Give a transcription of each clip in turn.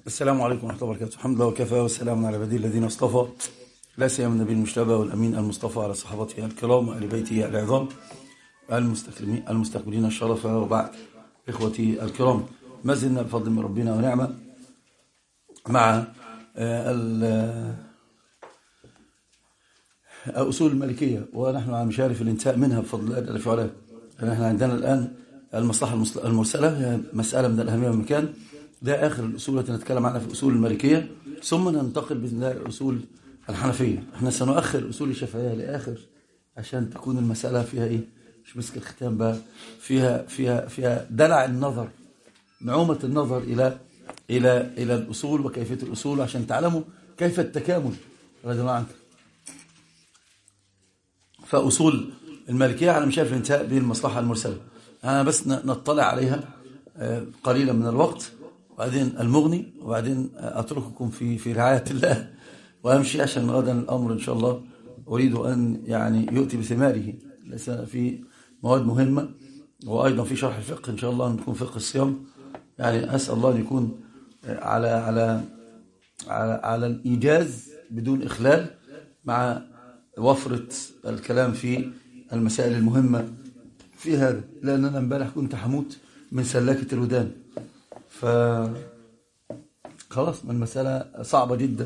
السلام عليكم ورحمة الله وبركاته. الحمد لله وكفى والسلام على عباده الذين اصطفى، لا سيما النبي المجتبى والأمين المصطفى على صحابته الكرام وآل بيته العظام المستقبلين الشرف. وبعد، إخوتي الكرام، ما زلنا بفضل من ربنا ونعمة مع الأصول المالكية، ونحن على مشارف الانتهاء منها بفضل الله جل وعلا. نحن عندنا الآن المصلحة المرسلة، هي مسألة من الأهمية والمكان. ده آخر الأصول التي نتكلم عنها في الأصول المالكية، ثم ننتقل بإذن الله الأصول الحنفية. احنا سنؤخر الأصول الشافعية لآخر عشان تكون المسألة فيها إيه؟ مش مسك الختام بقى، فيها دلع النظر، نعومة النظر إلى الأصول وكيفية الأصول، عشان تعلموا كيف التكامل رضي الله عنك. فأصول المالكية على مشارف الانتهاء بالمصلحة المرسلة، أنا بس نطلع عليها قليلا من الوقت، وبعدين المغني، وبعدين أترككم في رعاية الله وأمشي، عشان غدا الأمر إن شاء الله أريد أن يؤتي بثماره. ليس في مواد مهمة، وأيضا في شرح الفقه إن شاء الله أن يكون فقه الصيام. أسأل الله أن يكون على الإيجاز بدون إخلال، مع وفرة الكلام في المسائل المهمة في هذا، لأن أنا امبارح كنت حموت من سلاكة الودان، خلاص من المسألة صعبة جدا.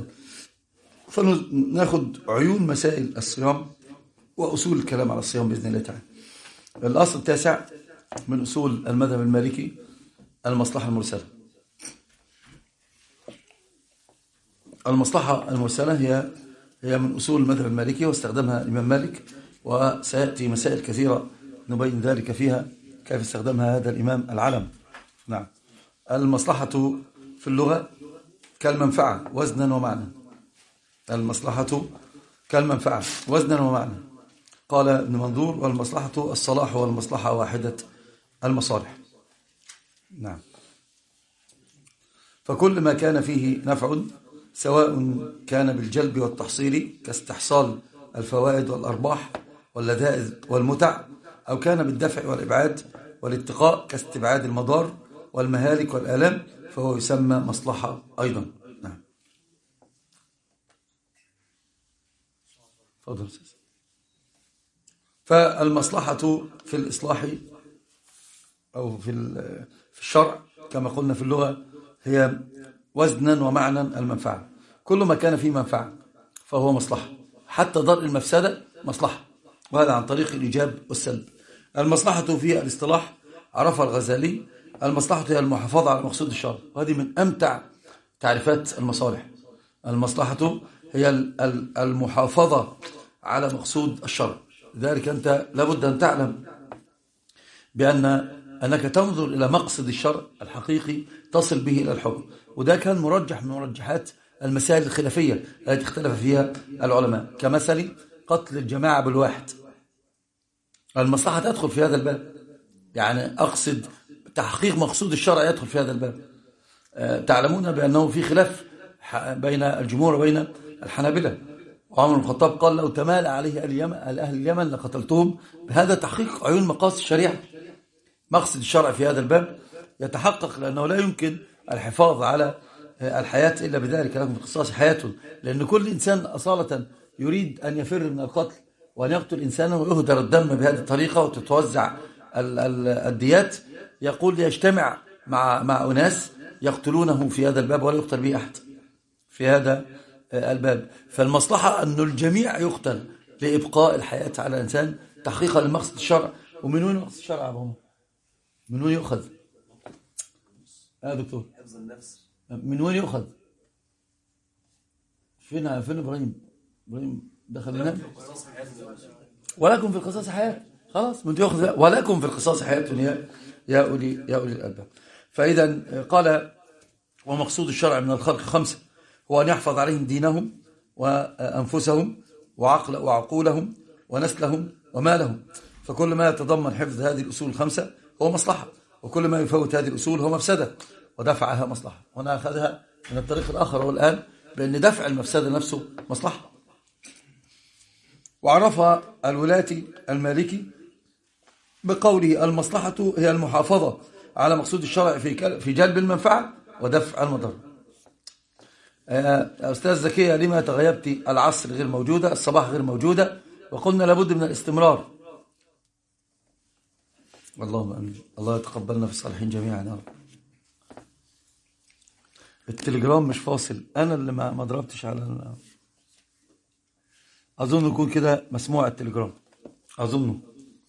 فناخد عيون مسائل الصيام وأصول الكلام على الصيام بإذن الله تعالى. الأصل التاسع من أصول المذهب المالكي المصلحة المرسلة. المصلحة المرسلة هي من أصول المذهب المالكي، واستخدمها الإمام مالك، وسيأتي مسائل كثيرة نبين ذلك فيها كيف استخدمها هذا الإمام العلم. نعم. المصلحة في اللغة كالمنفعة وزنا ومعنى. المصلحة كالمنفعة وزنا ومعنى. قال ابن منظور: والمصلحة الصلاح، والمصلحة واحدة المصالح. نعم. فكل ما كان فيه نفع، سواء كان بالجلب والتحصيل كاستحصال الفوائد والأرباح واللذائذ والمتع، أو كان بالدفع والإبعاد والاتقاء كاستبعاد المضار والمهالك والآلام، فهو يسمى مصلحة أيضا. نعم. فضل. فالمصلحة في الإصلاح أو في الشرع كما قلنا في اللغة هي وزنا ومعنى المنفعة. كل ما كان فيه منفعة فهو مصلحة، حتى درء المفسدة مصلحة، وهذا عن طريق الإيجاب والسلب. المصلحة في الاصطلاح عرفها الغزالي: المصلحة هي المحافظة على مقصود الشرع، وهذه من أمتع تعريفات المصالح. المصلحة هي المحافظة على مقصود الشرع. لذلك أنت لابد أن تعلم أنك تنظر إلى مقصد الشرع الحقيقي تصل به إلى الحكم، وده كان مرجح من مرجحات المسائل الخلافية التي اختلف فيها العلماء، كمثل قتل الجماعة بالواحد. المصلحة تدخل في هذا الباب، أقصد تحقيق مقصود الشرع يدخل في هذا الباب. تعلمون بأنه في خلاف بين الجمهور وبين الحنابلة، وعمر بن الخطاب قال: لو تمال عليه أهل اليمن لقتلتهم. بهذا تحقيق عيون مقاصد الشريعة. مقصد الشرع في هذا الباب يتحقق، لأنه لا يمكن الحفاظ على الحياة إلا بذلك، لكم في القصاص حياة. لأن كل إنسان أصالة يريد أن يفر من القتل، وأن يقتل إنسانا ويهدر الدم بهذه الطريقة وتتوزع الديات، يقول يجتمع مع أناس يقتلونه في هذا الباب ولا يقتل به أحد في هذا الباب. فالمصلحة أن الجميع يقتل لإبقاء الحياة على الإنسان، تحقيقا لمقصد الشرع. ومن وين مقصد الشرع يا أبو؟ من وين يؤخذ يا دكتور؟ حفظ النفس. من وين يؤخذ؟ فين إبراهيم دخل هنا؟ ولكم في القصاص حياة. خلاص من يؤخذ ولكم في القصاص حياة يا أولي الألباب. فإذا قال: ومقصود الشرع من الخلق 5، هو أن يحفظ عليهم دينهم وأنفسهم وعقولهم ونسلهم ومالهم. فكل ما يتضمن حفظ هذه الأصول 5 هو مصلحة، وكل ما يفوت هذه الأصول هو مفسدة، ودفعها مصلحة. هنا أخذها من الطريق الآخر والآن بأن دفع المفسدة نفسه مصلحة. وعرفها الولاتي المالكي بقوله: المصلحة هي المحافظة على مقصود الشرع في جلب المنفعة ودفع المضر. أستاذ زكية، لما تغيبت؟ العصر غير موجودة، الصباح غير موجودة، وقلنا لابد من الاستمرار. اللهم امين. الله يتقبلنا في الصالحين جميعا يا رب. التليجرام مش فاصل، انا اللي ما ضربتش على اظن يكون كده مسموع التليجرام، اظنه.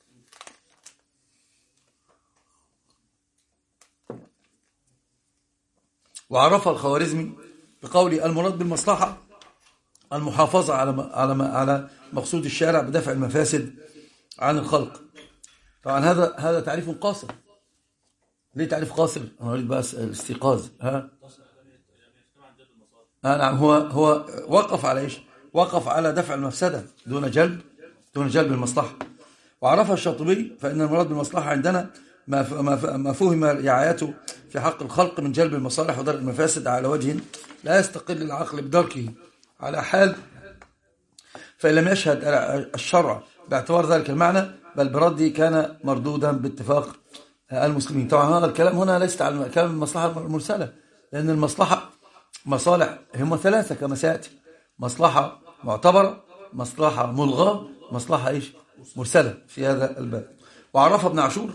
وعرف الخوارزمي بقول المراد بالمصلحة المحافظة على مقصود الشارع بدفع المفاسد عن الخلق. طبعا هذا تعريف قاصر. ليه تعريف قاصر؟ انا اريد بس الاستيقاظ. نعم، هو وقف على ايش؟ وقف على دفع المفسدة دون جلب المصلحة. وعرفها الشاطبي فإن المراد بالمصلحة عندنا ما فهم رعايته في حق الخلق من جلب المصالح ودرء المفاسد على وجه لا يستقل العقل بدركه على حال، فإن لم يشهد الشرع باعتبار ذلك المعنى بل برده كان مردودا باتفاق المسلمين. طبعا هذا الكلام هنا ليس على كلام المصلحة المرسلة، لأن المصلحة مصالح هم ثلاثة كما سيأتي: مصلحة معتبرة، مصلحة ملغاة، مصلحة إيش؟ مرسلة في هذا الباب. وعرف ابن عاشور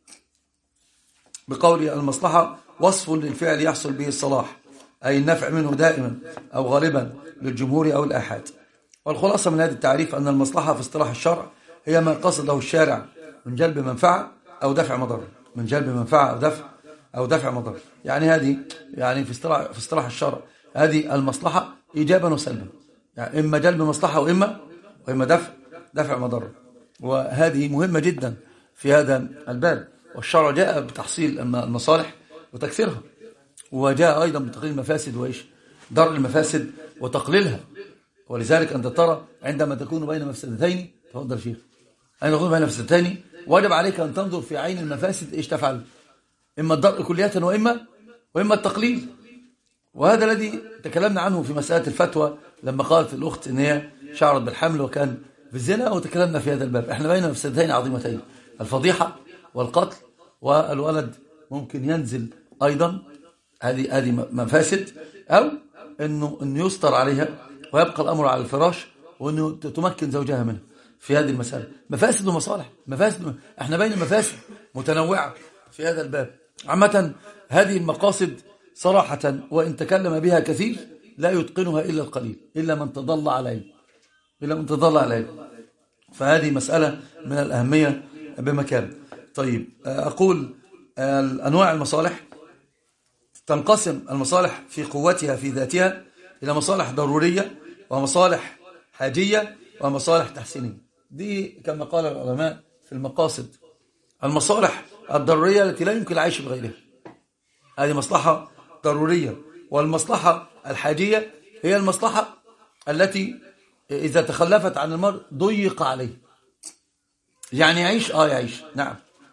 بقول المصلحة وصف للفعل يحصل به الصلاح، أي النفع منه دائما أو غالبا للجمهور أو الآحاد. والخلاصة من هذا التعريف أن المصلحة في اصطلاح الشرع هي ما قصده الشارع من جلب منفعة أو دفع مضرة، من جلب منفعة أو دفع مضرة. يعني هذه يعني في اصطلاح الشرع هذه المصلحة إيجابا وسلبا، يعني إما جلب مصلحة وإما دفع مضرة. وهذه مهمة جدا في هذا الباب. والشرع جاء بتحصيل المصالح وتكثيرها، وجاء أيضا بتقليل المفاسد وإيش؟ درء المفاسد وتقليلها. ولذلك أنت ترى عندما تكون بين مفسدتين، تفضل شيخ، عندما تكون بين مفسدتين واجب عليك أن تنظر في عين المفاسد إيش تفعل، إما الدرء كلية وإما التقليل. وهذا الذي تكلمنا عنه في مسألة الفتوى لما قالت الأخت إن هي شعرت بالحمل وكان في الزنا، وتكلمنا في هذا الباب. احنا بين مفسدتين عظيمتين: الفضيحة والقتل، والولد ممكن ينزل أيضا، هذه مفاسد، أو إنه يستر عليها ويبقى الأمر على الفراش، وإنه تمكن زوجها منه. في هذه المسألة مفاسد ومصالح، احنا بين مفاسد متنوعة في هذا الباب. عامة هذه المقاصد صراحة وإن تكلم بها كثير لا يتقنها إلا القليل، إلا من تضل عليه، فهذه مسألة من الأهمية بمكان. طيب، أقول أنواع المصالح: تنقسم المصالح في قوتها في ذاتها إلى مصالح ضرورية ومصالح حاجية ومصالح تحسينية. دي كما قال العلماء في المقاصد: المصالح الضرورية التي لا يمكن العيش بغيرها، هذه مصلحة ضرورية. والمصلحة الحاجية هي المصلحة التي إذا تخلفت عن المرء ضيق عليه، يعني يعيش نعم،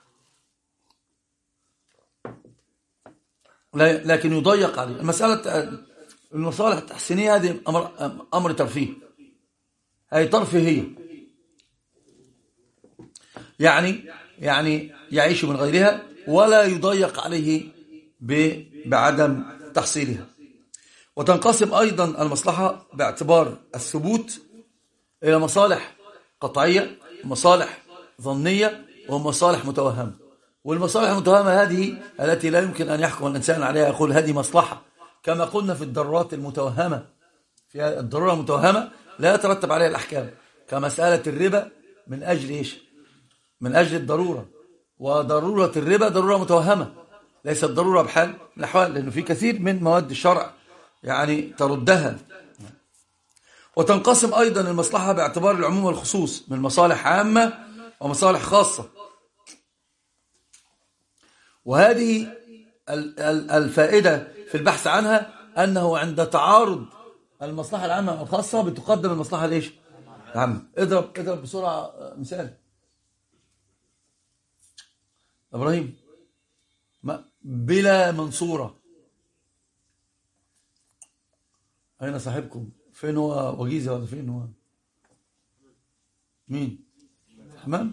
لكن يضيق عليه. المصالح التحسينية هذه أمر ترفيه، هي ترفيهية، يعني يعيش من غيرها ولا يضيق عليه بعدم تحصيلها. وتنقسم أيضا المصلحة باعتبار الثبوت إلى مصالح قطعية ومصالح ظنية ومصالح متوهمة. والمصالح المتوهمة هذه التي لا يمكن أن يحكم الإنسان عليها يقول هذه مصلحة، كما قلنا في الضرورات المتوهمة. في الضرورة المتوهمة لا يترتب عليها الأحكام، كمسألة الربا من أجل إيش؟ من أجل الضرورة. وضرورة الربا ضرورة متوهمة، ليست ضرورة بحال من الأحوال، لأنه في كثير من مواد الشرع يعني تردها. وتنقسم أيضا المصلحة باعتبار العموم والخصوص من مصالح عامة ومصالح خاصة. وهذه الفائدة في البحث عنها أنه عند تعارض المصلحة العامة والخاصة بتقدم المصلحة ليش؟ العامة. اضرب بسرعة مثال. إبراهيم بلا منصورة، أين صاحبكم؟ فين هو؟ وجيزة ولا فين هو؟ مين؟ حمام؟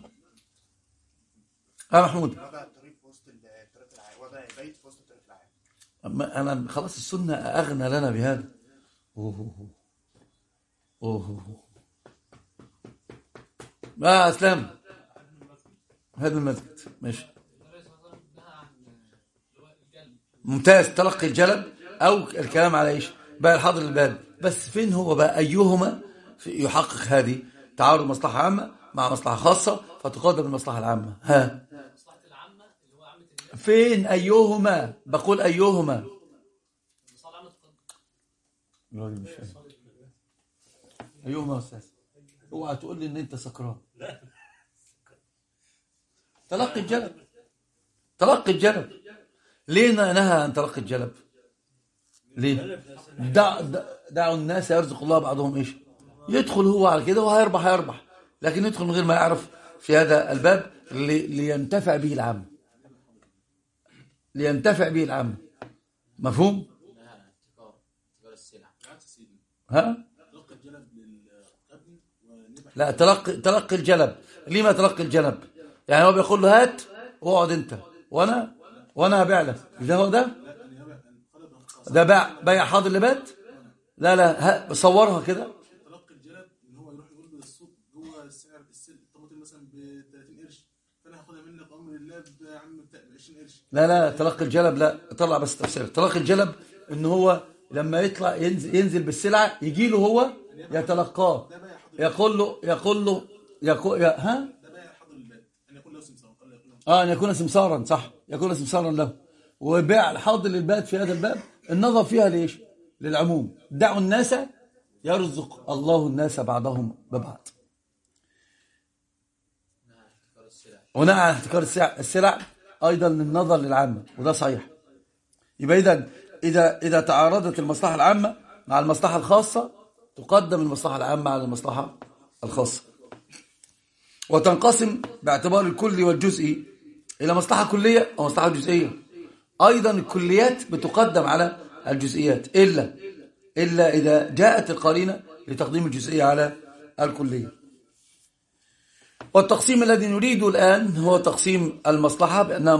محمود. أنا خلاص السنة أغنى لنا بهذا. أوه. أوه. ما أسلام هذا المسجد ماشي ممتاز. تلقي الجلب أو الكلام على إيش بقى الحاضر الباب، بس فين هو بقى أيهما يحقق هذه تعارض مصلحة عامة مع مصلحة خاصة فتقدم المصلحة العامة؟ ها فين أيهما؟ بقول أيهما. أيهما أستاذ؟ اوعى تقول لي إن أنت سكران. تلقي الجلب. تلقي الجلب ليه نهى عن تلقي الجلب؟ ليه؟ دعوا الناس يرزق الله بعضهم ايش؟ يدخل هو على كده وهيربح، لكن يدخل من غير ما يعرف في هذا الباب لينتفع به العام. لينتفع به العام. مفهوم؟ ها؟ لا، تلقي الجلب. ليه ما تلقي الجلب؟ يعني هو بيقول له هات واقعد انت وانا هبيع لك. ده هو ده بيع حاضر لبات. لا صورها كده. تلقي الجلب ان هو يروح يقول له السوق جوه سعر الطماطم مثلا ب 30 قرش، فانا هاخدها منك بامر الله يا عم ب 20 قرش. لا تلقي الجلب، لا طلع بس تفسير. تلقي الجلب ان هو لما يطلع ينزل بالسلعه يجي له هو يتلقاه، يقول له ها ده بيع حاضر الباب ان يكون له سمسار. ان يكون سمسارا، صح، يكون سمسارا له. وبيع الحاضر للباب في هذا الباب النظر فيها ليش؟ للعموم. دعوا الناس يرزق الله الناس بعضهم ببعض. ونهى عن احتكار السلع ايضا للنظر للعامه، وده صحيح. يبقى اذا تعارضت المصلحه العامه مع المصلحه الخاصه تقدم المصلحه العامه على المصلحه الخاصه. وتنقسم باعتبار الكلي والجزئي الى مصلحه كليه ومصلحه جزئيه. ايضا الكليات بتقدم على الجزئيات الا اذا جاءت القرينه لتقديم الجزئيه على الكليه. والتقسيم الذي نريده الآن هو تقسيم المصلحة بأنها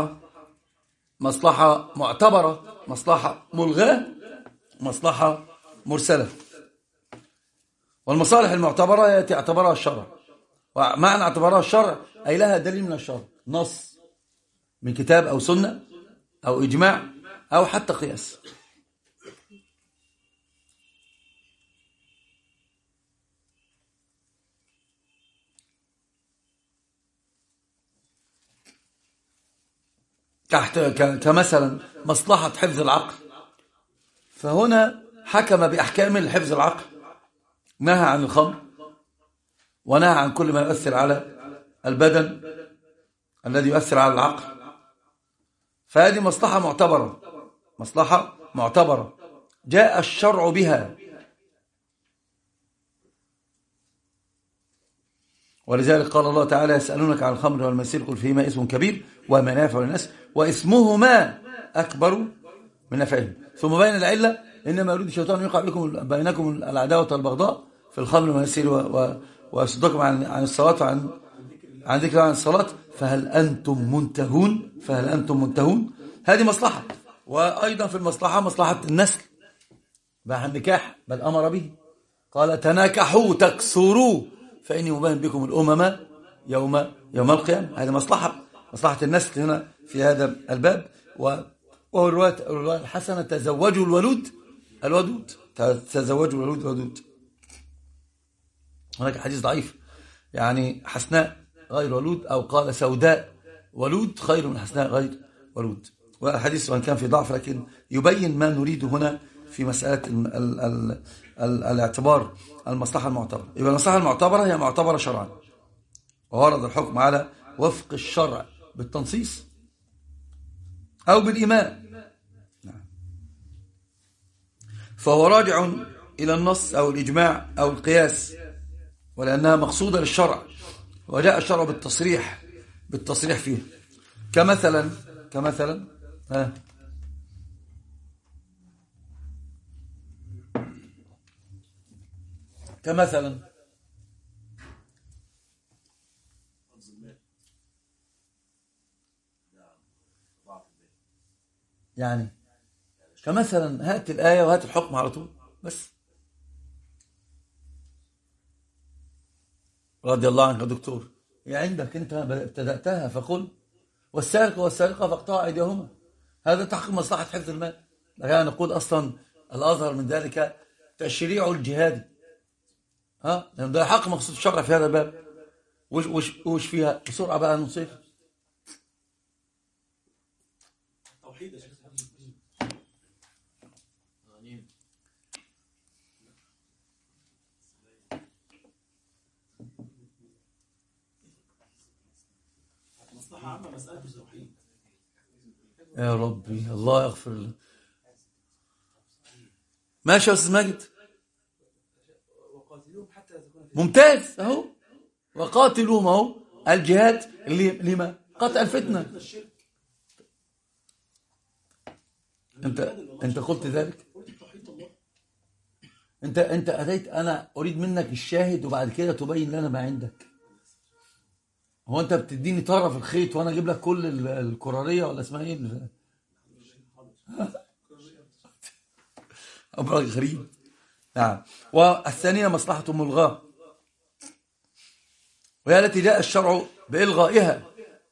مصلحة معتبرة، مصلحة ملغاة، مصلحة مرسلة. والمصالح المعتبرة يأتي اعتبارها الشرع. ومعنى اعتبارها الشرع أي لها دليل من الشرع، نص من كتاب أو سنة أو إجماع أو حتى قياس. كمثلا مصلحة حفظ العقل، فهنا حكم بأحكام لحفظ العقل، نهى عن الخمر ونهى عن كل ما يؤثر على البدن الذي يؤثر على العقل. فهذه مصلحة معتبرة جاء الشرع بها. ولذلك قال الله تعالى يسألونك عن الخمر والميسر قل فيهما اسم كبير ومنافع للناس واسمهما أكبر من نفعهم. ثم بين العلة إنما يريد الشيطان أن يوقع بينكم العداوة والبغضاء في الخمر والميسر ويصدكم عن الصلاة وعن ذكر عن الصلاة فهل أنتم منتهون. هذه مصلحة. وأيضا في المصلحة مصلحة النسل مع النكاح، بل أمر به قال تناكحوا تكسروا فإني مبين بكم الأمم يوم القيامة. هذه مصلحة النسل هنا في هذا الباب. والرواية الحسنة تزوجوا الودود. تزوجوا الودود. هناك حديث ضعيف يعني حسناء غير ولود، أو قال سوداء ولود خير من حسناء غير ولود. والحديث وان كان في ضعف لكن يبين ما نريده هنا في مسألة الاعتبار المصلحة المعتبرة. يبقى المصلحة المعتبرة هي معتبرة شرعا، وورد الحكم على وفق الشرع بالتنصيص أو بالإيمان. فهو راجع إلى النص أو الإجماع أو القياس، ولأنها مقصودة للشرع وجاء الشرع بالتصريح فيه. كمثلا يعني كمثلا هات الآية وهات الحكم على طول. بس. رضي الله عنك يا دكتور. هي عندك أنت ابتدأتها، فقل والسارق والسارقة فاقطعوا أيديهما، هذا تحقيق مصلحة حفظ المال. لكن نقول أصلا الأظهر من ذلك تشريع الجهاد، لأن ده حق مقصود الشرع في هذا الباب. وش فيها بسرعة بقى نصير توحيد يا شيخ. مصلحة عامة مسألة التوحيد. يا ربي الله يغفر له. ماشي يا أستاذ ماجد، ممتاز أهو. وقاتلوهم أهو الجهاد اللي لما قتل الفتنة. أنت قلت ذلك. أنت أتيت، أنا أريد منك الشاهد وبعد كده تبين لنا ما عندك. هو أنت بتديني طرف الخيط وأنا أجيب لك كل الكرارية ولا اسمها إيه؟ أمر غريب. نعم. والثانية مصلحة ملغاة، وهي التي جاء الشرع بإلغائها،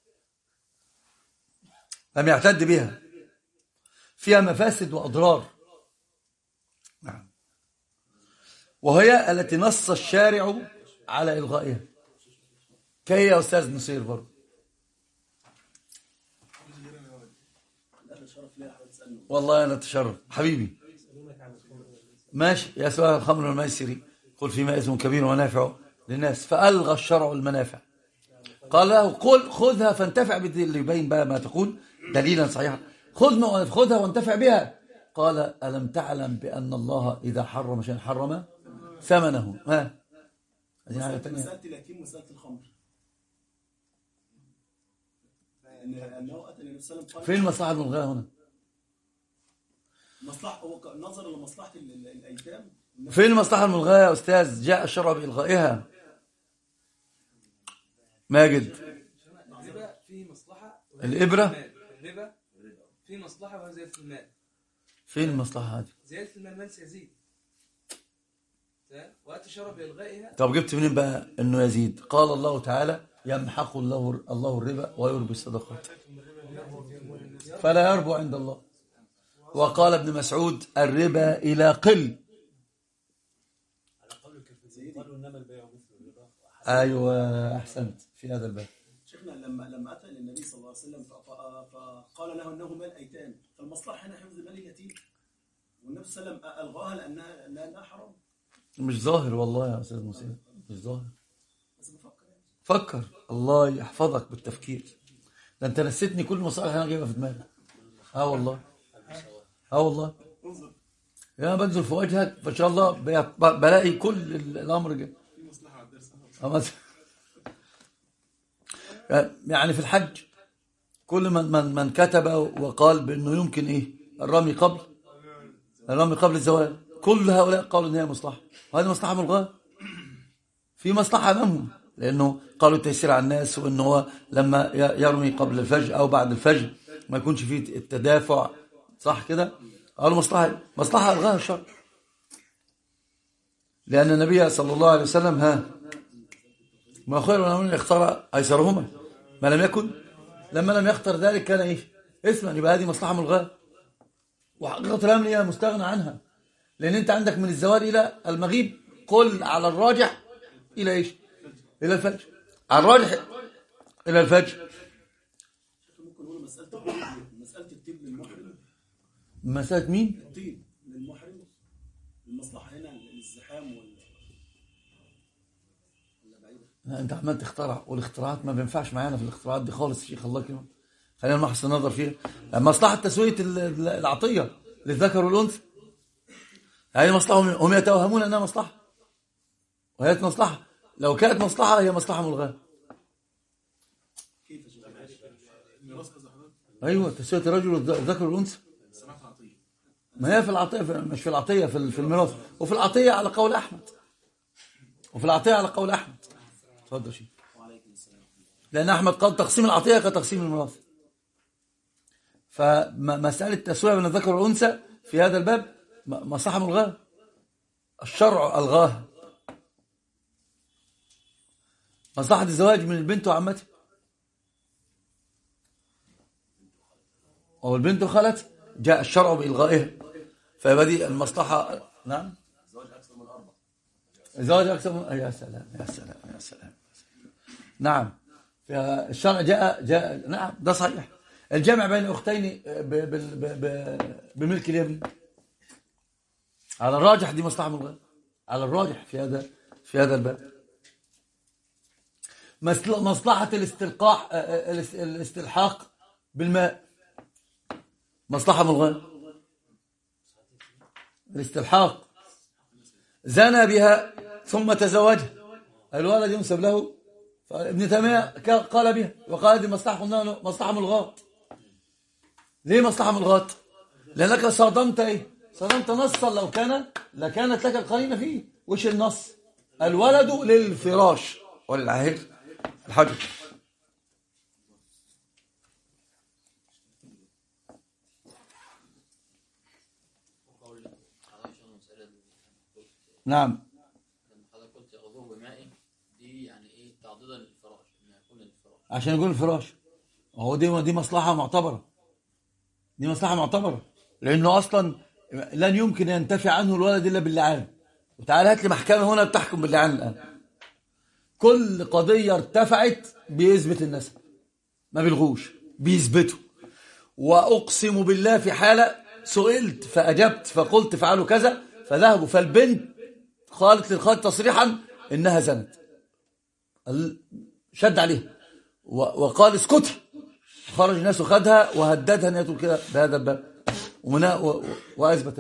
لم يعتد بها، فيها مفاسد وأضرار. نعم. وهي التي نص الشارع على إلغائها. كي يا أستاذ نصير برضه. والله أنا أتشرف حبيبي. ماشي يا سؤال الخمر والميسر قل فيما إثم كبير ونافع للناس، فألغى الشرع المنافع. قال له قل خذها فانتفع اللي يبين بقى ما تقول دليلا صحيحا. خذها وانتفع بها. قال ألم تعلم بأن الله إذا حرم شيئا حرم ثمنه. مسألة اليتيم ومسألة الخمر. فين المصلحة الملغاة هنا؟ مصلحة نظرا لمصلحة الأيتام. فين المصلحة الملغاة يا أستاذ؟ جاء الشرع بإلغائها. ماجد الربا فيه مصلحة، الإبرة الربا فيه مصلحة وهي زيادة المال. فين المصلحة هذه؟ زيادة المال سيزيد، وقت الشرع بإلغائها. طب جبت منين بقى إنه يزيد؟ قال الله تعالى يمحق الله الربا ويربي الصدقات فلا يربو عند الله. وقال ابن مسعود الربا إلى قل. أيوة أحسنت في هذا الباب. شيخنا لما أتى للنبي صلى الله عليه وسلم فقال له أنه مال أيتام، فالمصلحة هنا حفظ مال اليتيم، والنبي صلى الله عليه وسلم ألغاها لأنها حرام. مش ظاهر والله يا أستاذ موسى، مش ظاهر. بس بفكر يعني. فكر الله يحفظك بالتفكير. ده أنت نسيتني كل المصالح أنا جايبها في دماغي. والله والله يا بنزل في وجهك فإن شاء الله بلاقي كل الأمر جاي. في مصلحة على الدرس. يعني في الحج كل من كتب وقال بأنه يمكن الرمي قبل الزواج، كل هؤلاء قالوا ان هي مصلحة، وهذه مصلحة ملغاة. في مصلحة أمامهم لأنه قالوا التيسير على الناس، وأنه هو لما يرمي قبل الفجر أو بعد الفجر ما يكونش فيه التدافع، صح كده؟ قالوا مصلحة ألغاها الشرع، لأن النبي صلى الله عليه وسلم ما خير من اختار أيسرهما ما لم يكن، لما لم يختر ذلك كان إثما. يبقى هذه مصلحة ملغاة، وحقيقة الأمر هي مستغنى عنها، لأن أنت عندك من الزوال إلى المغيب قل على الراجح إلى إلى الفجر، على الراجح إلى الفجر. ممكن نقول مسألة الطيب للمحرم. مسألة مين؟ الطيب للمحرم، المصلحة هنا الازدحام ولا بعيدة؟ أنت عمال تخترع، والاختراعات ما بينفعش معانا في الاختراعات دي خالص. شيخ الله يكرمك، خلينا نحسن النظر فيها. مصلحة تسوية العطية للذكر والأنثى، هذه مصلحة هم يتوهمون أنها مصلحة، وهي مصلحة. لو كانت مصلحة هي مصلحة ملغاة. كيف أيوة، تسوية الرجل والذكر والأنثى. ما هي في العطية، مش في العطية، في الميراث، وفي العطية على قول أحمد، اتفضل شيء. لأن أحمد قال تقسيم العطية كتقسيم الميراث. فمسألة التسوية بين الذكر والأنثى في هذا الباب مصلحة ملغاة، الشرع ألغاها. مصلحة الزواج من البنت وعمتها، أو البنت وخالتها، جاء الشرع بإلغائها، فيبقى دي المصلحة. نعم، الزواج أكثر من يا سلام يا سلام يا سلام. نعم، الشرع جاء نعم، ده صحيح. الجمع بين أختين بملك اليمين على الراجح دي مصلحة ملغاة، على الراجح في هذا الباب. مصلحة الاستلحاق بالماء مصلحة ملغاة. الاستلحاق، زنى بها ثم تزوجها، الولد ينسب له، ابن تيمية قال بها وقال دي مصلحة ملغاة. ليه مصلحة ملغاة؟ لأنك صادمت صادمت نصا لكانت لك القرينة فيه. وش النص؟ الولد للفراش وللعهر الحجر. نعم. حضرتك قلت يغضوه بماء، دي يعني ايه؟ تعضيدا للفراش، ان يكون الفراش عشان يقول الفراش. هو دي مصلحة معتبرة، دي مصلحة معتبرة، لأنه أصلا لن يمكن ينتفع عنه الولد إلا باللعان. وتعال هات لي محكمة هنا بتحكم باللعان الآن. كل قضية ارتفعت بيثبت النسب، ما بيلغوش، بيثبته. وأقسم بالله في حالة سئلت فأجبت فقلت فعلوا كذا، فذهبوا فالبنت قالت للخالد تصريحا إنها زنت، شد عليها وقال اسكتي، خرج الناس وخدها وهددها ان هي تقول كده بهذا الباب، واثبت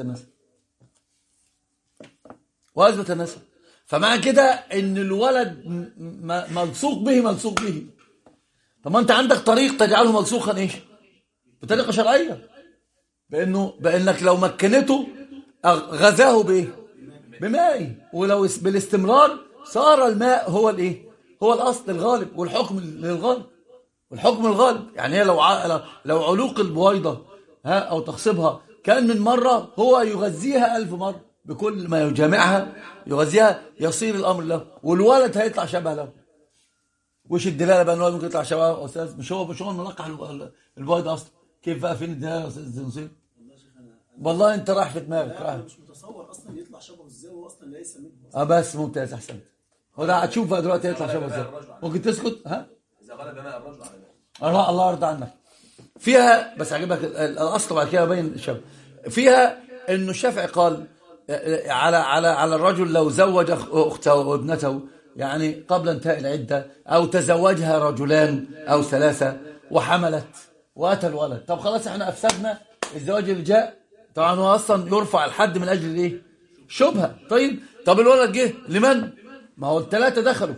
النسب. فمعنى كده ان الولد ملصوق به. طب ما انت عندك طريق تجعله ملصوقا ايش؟ بطريقه شرعيه، بانك لو مكنته غزاه بايه؟ بماء، ولو بالاستمرار صار الماء هو الايه؟ هو الاصل الغالب والحكم للغالب. يعني هي لو علوق البويضة أو تخصيبها كان من مرة، هو يغذيها 1000 مرة، بكل ما يجامعها يغذيها يصير الأمر له، والولد هيطلع شبه له. وش الدلالة بقى ان الولد ممكن يطلع شبه أستاذ؟ مش هو ملقح البويضة أصلا. كيف بقى فين الدلالة يا أستاذ نصير؟ والله أنت راح في دماغك. لا مش متصور أصلا يطلع شبه ازاي، هو أصلا ليس منه. بس ممتاز، أحسنت. هو ده هتشوف بقى دلوقتي يطلع شبه ازاي. ممكن تسكت؟ ها؟ إذا غلب ماء الرجل على الله يرضى عنك. فيها بس عجبك الاصل بعد كده بين الشاب. فيها انه الشافعي قال على الرجل لو زوج اخته وابنته يعني قبل انتهاء العده، او تزوجها رجلان او ثلاثه وحملت واتى الولد، طب خلاص احنا افسدنا الزواج اللي جاء. طبعا هو اصلا يرفع الحد من اجل الايه؟ شبهه. طب الولد جه لمن؟ ما هو الثلاثه دخلوا.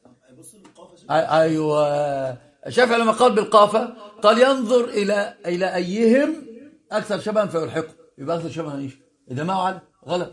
ايوه، الشافعي لما قال بالقافة قال ينظر إلى أيهم أكثر شبها فيلحقه، يبقى أكثر شبها إيش؟ إذا ما على غلط.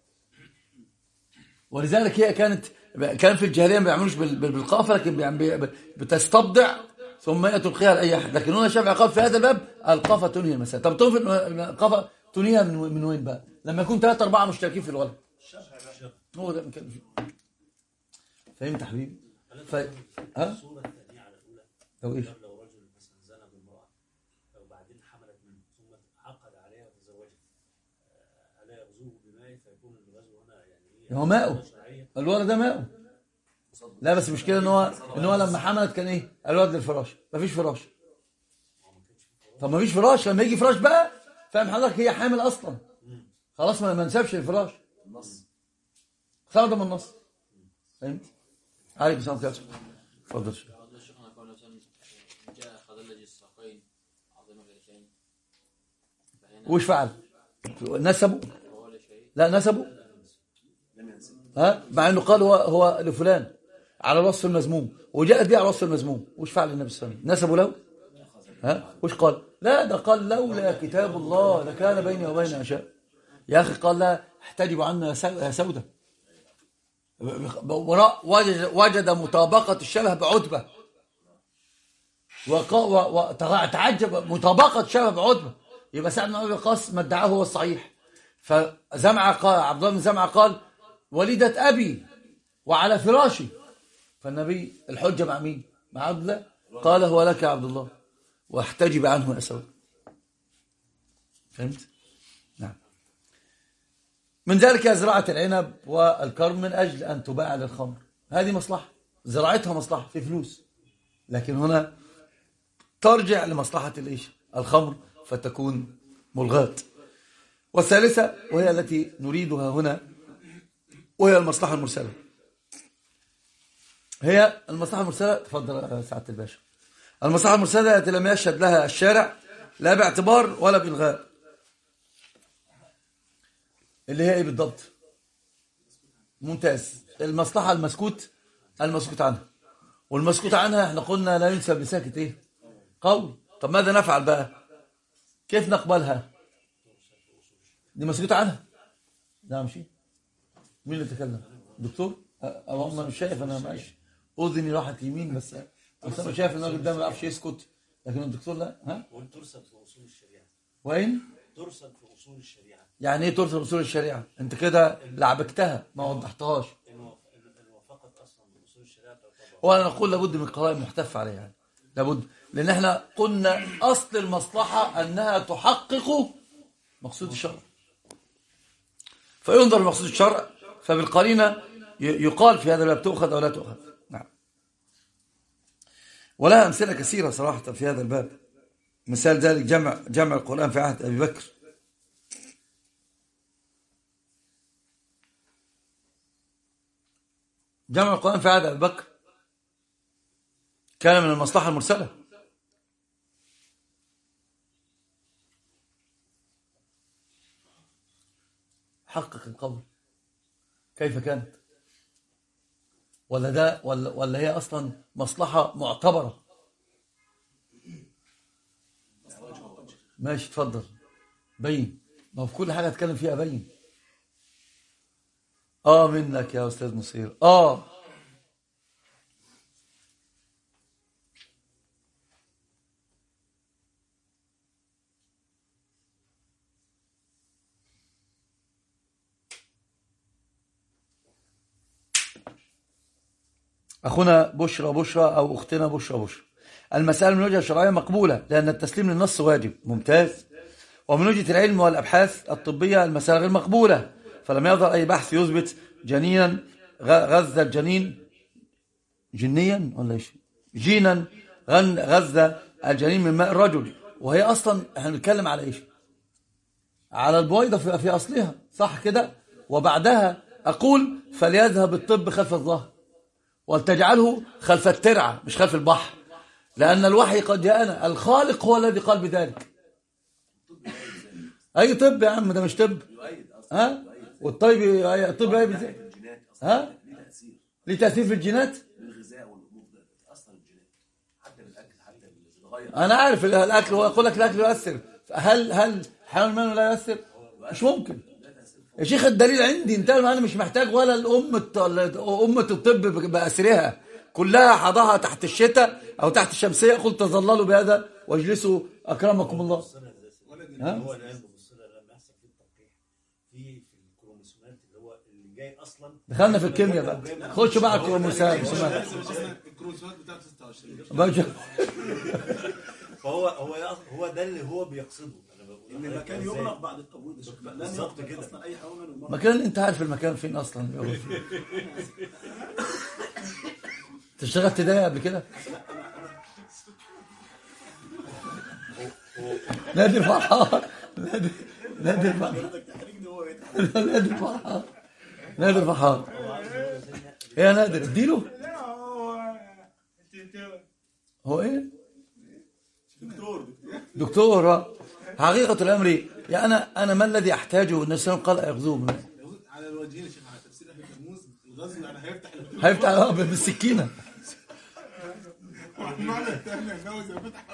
ولذلك هي كان في الجاهلية ما بيعملوش بالقافة، لكن بتستبضع ثم هي تلقيها لأي أحد. لكن هنا الشافعي قال في هذا الباب القافة تنهي المسألة. طب القافة تنهيها من وين بقى؟ لما يكون 3 4 مشتركين في الولد. هو ده كان فيه. فهمت يا حبيبي؟ ها؟ لو ايش؟ لو رجل مثلا زنى بالمرأة وبعدين حملت منه ثم عقد عليها وتزوجها، ألا يغزوه بماء فيكون الغزو هنا يعني ايه؟ هو ماءه، الولد ده ماءه. لا بس المشكلة ان هو لما حملت كان ايه؟ الولد للفراش، مفيش فراش. طب مفيش فراش، لما يجي فراش بقى فاهم حضرتك هي حامل اصلا، خلاص ما نسبش الفراش، النص خرج من النص. فهمت؟ عليك السلام عليكم. اتفضل. وش فعل؟ نسبه؟ لا نسبه؟ مع انه قال هو لفلان على الوصف المذموم، وجاءت به على الوصف المذموم. وش فعل النبي صلى الله عليه وسلم؟ نسبه له؟ وش قال؟ لا ده قال لولا كتاب الله لكان بيني وبين أشياء. يا اخي قال لا احتجب عنا يا سودة. وجد مطابقة الشبه بعتبة، وتعجب مطابقة الشبه بعتبة. يبقى سعد بن أبي وقاص ما ادعاه هو الصحيح. فزمعة قال، عبد الله بن زمعة قال وليدة أبي وعلى فراشي. فالنبي الحجة مع مين؟ مع عبد الله. قال هو لك يا عبد الله واحتجب عنه يا سود. فهمت؟ نعم. من ذلك زراعة العنب والكرم من أجل أن تباع للخمر، هذه مصلحة، زراعتها مصلحة في فلوس، لكن هنا ترجع لمصلحة الخمر فتكون ملغاة. والثالثة وهي التي نريدها هنا وهي المصلحة المرسلة. هي المصلحة المرسلة، تفضل سعادة الباشا. المصلحة المرسلة التي لم يشهد لها الشارع لا باعتبار ولا بإلغاء، اللي هي ايه بالضبط؟ ممتاز. المصلحة المسكوت عنها، والمسكوت عنها احنا قلنا لا ينسب لساكت ايه؟ قول. طب ماذا نفعل بقى؟ كيف نقبلها؟ دي مسكوت عنها. لا مشي. مين اللي تكلم؟ دكتور؟ انا مش شايف، انا ماشي اذني راحت يمين بس انا شايف ان الراجل ده ما يعرفش يسكت، لكن الدكتور لا. ها؟ ترسل في اصول الشريعه. وين؟ ترسل في اصول الشريعه. يعني ايه ترسل اصول الشريعه؟ انت كده لعبكتها ما وضحتهاش. ان وافقت اصلا من اصول الشريعه تعتبر. وانا نقول لابد من قرائن محتف عليها، يعني لابد، لان احنا قلنا اصل المصلحه انها تحقق مقصود الشرع، فينظر لمقصود الشرع، فبالقرينه يقال في هذا الباب تؤخذ او لا تؤخذ. نعم. ولها امثله كثيره صراحه في هذا الباب. مثال ذلك جمع القرآن في عهد ابي بكر. جمع القرآن في عهد ابي بكر كان من المصلحه المرسله. حقق القول. كيف كانت؟ ولا هي اصلا مصلحه معتبره؟ ماشي اتفضل بين. ما في كل حاجه اتكلم فيها بين. منك يا استاذ مصير. أخونا بشرى أو أختنا بشرى. المسألة من وجهة الشرعية مقبولة لأن التسليم للنص واجب. ممتاز. ومن وجهة العلم والأبحاث الطبية المسألة غير مقبولة، فلم يظهر أي بحث يثبت جنينا غذى الجنين جنيا ولا إيش؟ جينا غذى الجنين من ماء الرجل، وهي أصلا احنا بنتكلم على إيش؟ على البويضة في أصلها، صح كده؟ وبعدها أقول فليذهب الطب خلف الظهر ولتجعله خلف الترعة مش خلف البحر، لأن الوحي قد جاءنا، الخالق هو الذي قال بذلك. أي طب يا عم؟ ده مش طب. ها؟ والطيب الطب أي بذلك. ها؟ ليه تأثير في الجينات؟ أنا عارف الأكل، هو يقول لك الأكل يؤثر. هل حيوان المنوي لا يؤثر؟ مش ممكن يا شيخ. الدليل عندي انتهى. انا مش محتاج ولا أمة الطب بأسرها كلها حضها تحت الشتاء او تحت الشمسية. قلت تظللوا بهذا واجلسوا اكرمكم الله. هو العلم بالصله لما يحصل فيه التلقيح في الكروموسومات اللي هو اللي جاي اصلا. دخلنا في الكيمياء بقى. خش بقى الكروموسومات. الكروموسومات بتاعت 26 هو ده اللي هو بيقصده. ان المكان يغلق بعد التبويض بالظبط كده. اصلا اي حيوان مكان انت عارف المكان فين اصلا. انت اشتغلت ده قبل كده؟ نادي الفرحان. نادي الفرحان يا نادر اديله. هو ايه؟ دكتور. حقيقة الأمر يعني أنا ما الذي أحتاجه؟ النبي صلى الله عليه وسلم قال أغزوه على الوجهين يا شيخ. على تفسير أهل ترموز الغزو يعني هيفتح بالسكينة. والمعنى الثاني الجوز يفتح.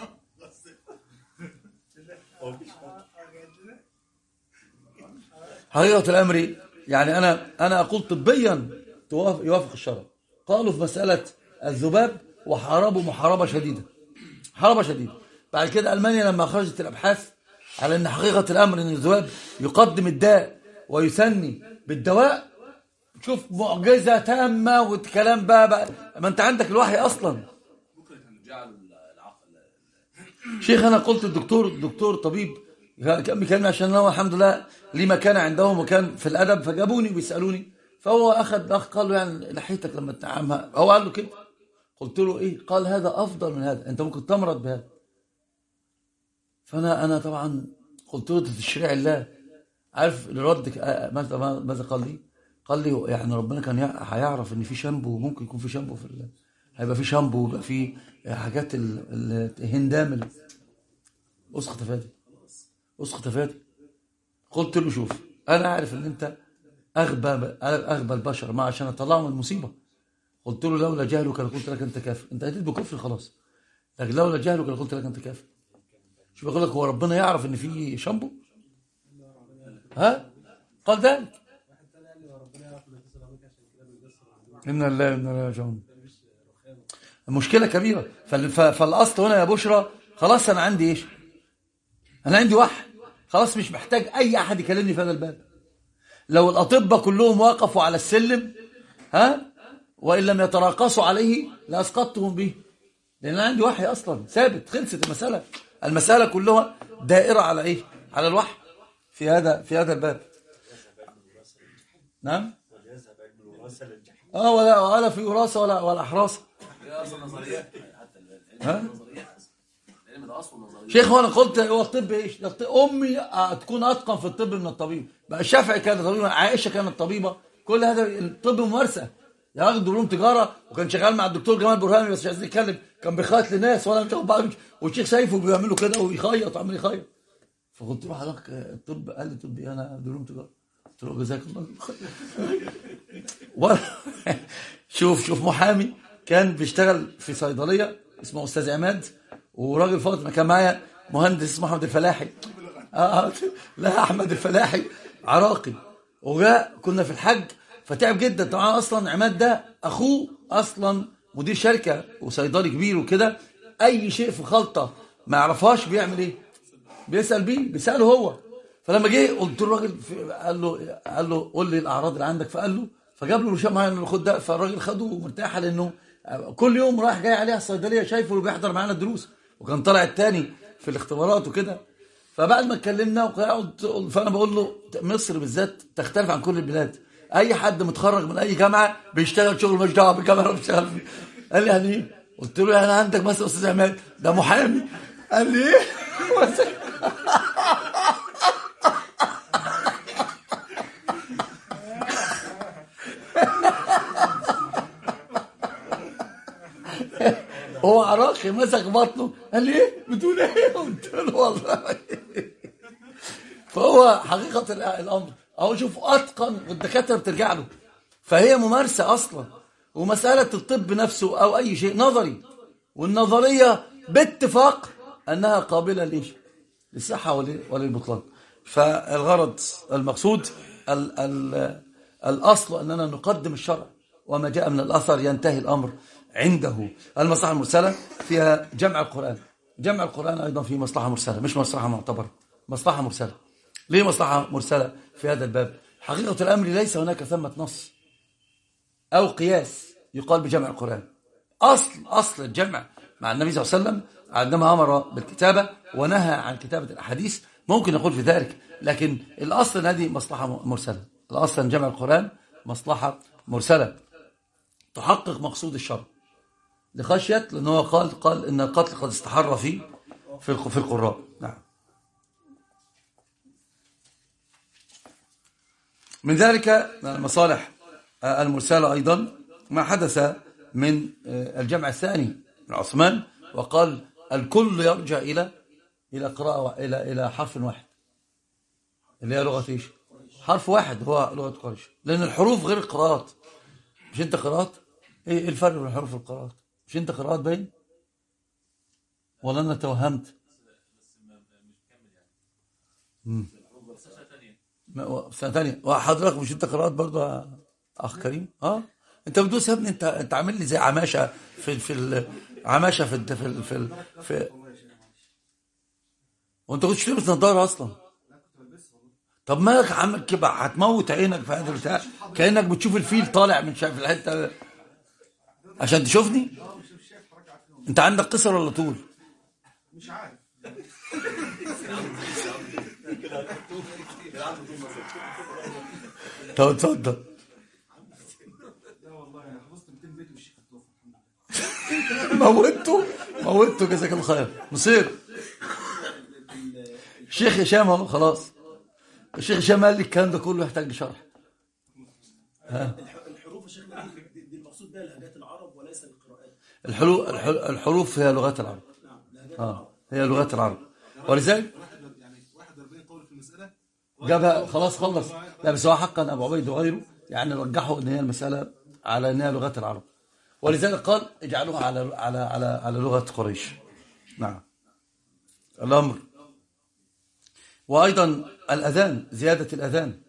حقيقة الأمر يعني أنا أقول طبيا يوافق الشرع. قالوا في مسألة الذباب وحاربوا محاربة شديدة. بعد كده ألمانيا لما خرجت الأبحاث على أن حقيقة الأمر أن الذباب يقدم الداء ويثني بالدواء، شوف معجزة تامة والكلام بقى ما انت عندك الوحي اصلا. ممكن نرجع العقل. شيخ انا قلت الدكتور طبيب كان بيكلمني عشان هو الحمد لله ليه مكان عندهم وكان في الادب، فجابوني بيسالوني، فهو اخذ قال له يعني لحيتك لما تنعمها، هو قال له كده. قلت له ايه؟ قال هذا افضل من هذا، انت ممكن تمرض بهذا. فانا طبعا قلت له ده تشريع الله. عارف الرد ماذا قال لي؟ قال لي يعني ربنا كان هيعرف ان في شامبو، ممكن يكون في شامبو هيبقى في شامبو ويبقى في حاجات الهندام اسقط تفادي. قلت له شوف انا عارف ان انت اغبى البشر ما عشان اطلعهم من المصيبه. قلت له لولا جهلك لقلت لك انت كافر، انت اتيت بكفر خلاص، لكن لولا جهلك لقلت لك انت كافر. شوف بقول لك هو ربنا يعرف ان في شامبو؟ ها قال ذلك. إن الله إن الله راجعون. المشكلة كبيرة. فالأصل هنا يا بشرى خلاص أنا عندي إيش؟ أنا عندي وحي، خلاص مش محتاج أي أحد يكلمني في هذا الباب. لو الأطباء كلهم وقفوا على السلم وإن لم يتراقصوا عليه لأسقطتهم به، لأن أنا عندي وحي أصلا ثابت، خلصت المسألة كلها دائرة على إيه؟ على الوحي في هذا الباب. نعم. ولا في وراثة ولا حراسة. شيخ وانا قلت هو الطب ايش؟ امي تكون اتقن في الطب من الطبيب، بقى الشافعي كان طبيب، عائشه كانت طبيبه، كل هذا الطب ممارسه. يا راجل دبلوم تجاره وكان شغال مع الدكتور جمال برهامي بس مش عايز يتكلم، كان بيخيط لناس وانا مش واخد، والشيخ شايفه بيعملوا كده ويخيط عمال يخيط. فقلت له حضرتك الطب؟ قال لي طب ايه؟ انا دبلوم تجاره. قلت له جزاك الله خير. شوف محامي كان بيشتغل في صيدليه اسمه استاذ عماد، وراجل فاضل كان معايا مهندس اسمه احمد الفلاحي. لا احمد الفلاحي عراقي، وجاء كنا في الحج فتعب جدا طبعا. اصلا عماد ده اخوه اصلا مدير شركه وصيدلي كبير وكده، اي شيء في خلطه ما يعرفهاش بيعمل ايه؟ بيساله هو. فلما جه قلت له الراجل قال له قول لي الاعراض اللي عندك، فقال له، فجاب له برشام معين خد ده. فالراجل خده مرتاحه لانه كل يوم رايح جاي عليها الصيدليه، شايفه اللي بيحضر معانا الدروس، وكان طالع الثاني في الاختبارات وكده. فبعد ما اتكلمنا فانا بقول له مصر بالذات تختلف عن كل البلاد، اي حد متخرج من اي جامعه بيشتغل شغل مش دعوه بالجامعه اللي بيشتغل فيه. قال لي يعني ايه؟ قلت له يعني عندك مثلا استاذ عماد ده محامي. قال لي ايه؟ هو عراقي مسك بطنه. قال لي ايه بتقول ايه؟ قلت له والله. فهو حقيقه الامر اهو، شوف اتقن والدكاتره بترجع له، فهي ممارسه اصلا. ومساله الطب نفسه او اي شيء نظري، والنظريه باتفاق انها قابله ليش؟ للصحه وللبطلان. فالغرض المقصود الاصل اننا نقدم الشرع وما جاء من الاثر ينتهي الامر عنده. المصلحة المرسلة فيها جمع القرآن أيضا في مصلحة مرسلة، مش مصلحة معتبرة، مصلحة مرسلة. ليه مصلحة مرسلة في هذا الباب؟ حقيقة الأمر ليس هناك ثمة نص أو قياس يقال بجمع القرآن. أصل الجمع مع النبي صلى الله عليه وسلم عندما أمر بالكتابة ونهى عن كتابة الأحاديث، ممكن نقول في ذلك، لكن الأصل هذه مصلحة مرسلة. الأصل أن جمع القرآن مصلحة مرسلة تحقق مقصود الشرع، لخشية لأنه قال إن القتل قد استحر في القراء. نعم. من ذلك المصالح المرسلة أيضا ما حدث من الجمع الثاني من عثمان، وقال الكل يرجع إلى قراءة إلى حرف واحد، اللي هي لغة إيش؟ حرف واحد هو لغة قريش، لأن الحروف غير القراءات. مش أنت قراءات؟ إيه الفرق بين حروف القراءات؟ مش أنت قراءات باين؟ ولا أنا توهمت؟ سنة تانية. وحضرتك مش أنت قراءات برضو أخ كريم؟ أنت بتدوس يا ابني، أنت عامل لي زي عماشة عماشة في وأنت كنتش تلبس نظارة أصلا. طب مالك عامل كده؟ هتموت عينك في هذا البتاع كأنك بتشوف الفيل طالع من شايف الحتة عشان تشوفني. انت عندك قصر ولا طول؟ مش عارف. طب اتفضل. لا والله انا حفظت 200 بيت والشيخ التوفى. موتته جزاك الله خير. مصير الشيخ هشام اهو خلاص. الشيخ هشام قال لي الكلام ده كله يحتاج شرح. الحروف يا شيخنا دي المقصود بها لهجات العرب وليس القراءات. الحروف هي لغات العرب. نعم لهجات العرب. هي لغات العرب. ولذلك يعني 41 قول في المسألة جابها خلاص خلص. لا بس هو حقا ابو عبيد وغيره يعني رجحوا ان هي المساله على انها لغات العرب، ولذلك قال اجعلوها على لغه قريش. نعم الامر. وايضا الاذان، زياده الاذان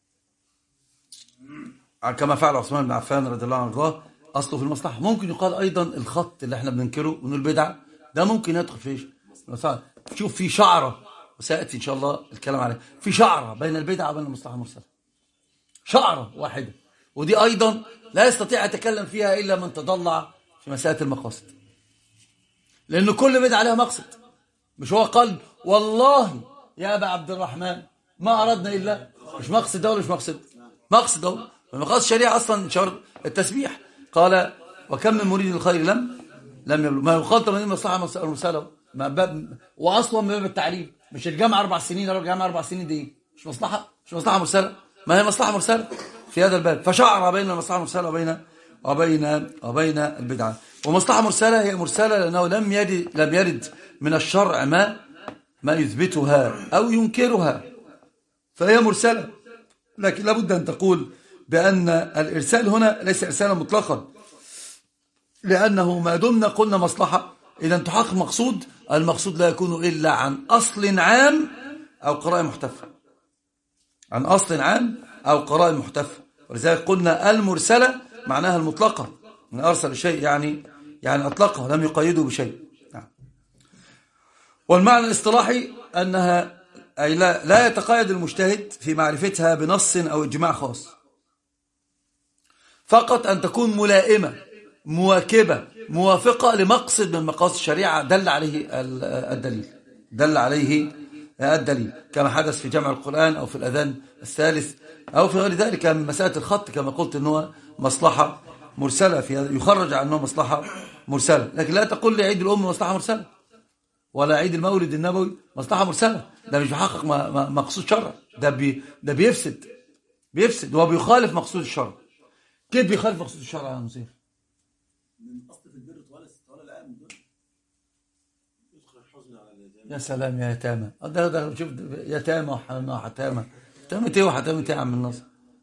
كما فعل عثمان بن عفان رضي الله عنه وارضاه، اصله في المصلحه. ممكن يقال ايضا الخط اللي احنا بننكره ونقول بدعه ده ممكن يدخل في ايش؟ شوف في شعره، وسياتي ان شاء الله الكلام عليه، في شعره بين البدعه وبين المصلحه المرسله، شعره واحده، ودي ايضا لا يستطيع يتكلم فيها الا من تضلع في مساله المقاصد، لان كل بدعه لها مقصد. مش هو قال والله يا ابا عبد الرحمن ما اردنا الا، مش مقصد ده ولا مش مقصد؟ مقصد ده. المقاصد الشريعه اصلا شر التسبيح. قال وكم من مريد الخير لم يبلغ. ما يخاطب من المصلحه المرسله واصلا من باب التعليم. مش الجامعه 4 سنين ولا الجامعه 4 سنين دي مش مصلحه مرسله؟ ما هي مصلحه مرسله في هذا الباب. فشعر بين المصلحه المرسله وبين البدعه. ومصلحه مرسله هي مرسله لانه لم يرد من الشرع ما يثبتها او ينكرها، فهي مرسله. لكن لابد ان تقول بان الارسال هنا ليس ارسالا مطلقا، لانه ما دمنا قلنا مصلحه اذا تحقق مقصود، المقصود لا يكون الا عن اصل عام او قراءه محتفه، عن اصل عام او قراءه محتفه. ولذلك قلنا المرسله معناها المطلقه، من ارسل الشيء يعني اطلقه لم يقيده بشيء. نعم. والمعنى الاصطلاحي انها اي لا يتقيد المجتهد في معرفتها بنص او اجماع خاص، فقط ان تكون ملائمه مواكبه موافقه لمقصد من مقاصد الشريعه دل عليه الدليل، كما حدث في جمع القرآن أو في الأذان الثالث أو في غير ذلك من مسألة الخط، كما قلت أنه مصلحة مرسلة، في يخرج عنه مصلحة مرسلة. لكن لا تقول لي عيد الأم مصلحة مرسلة ولا عيد المولد النبوي مصلحة مرسلة، ده مش بيحقق مقصود شرع، ده بيفسد وبيخالف مقصود الشرع. كيف بيخالف مقصود الشرع يا مصير؟ من اصل في البر طوال العام دول يدخل الحزن على اليتامى. يا سلام يا يتامى، ده شوف يتامى وحتامى، تامة ايه وحتامة ايه يا عم الناصر؟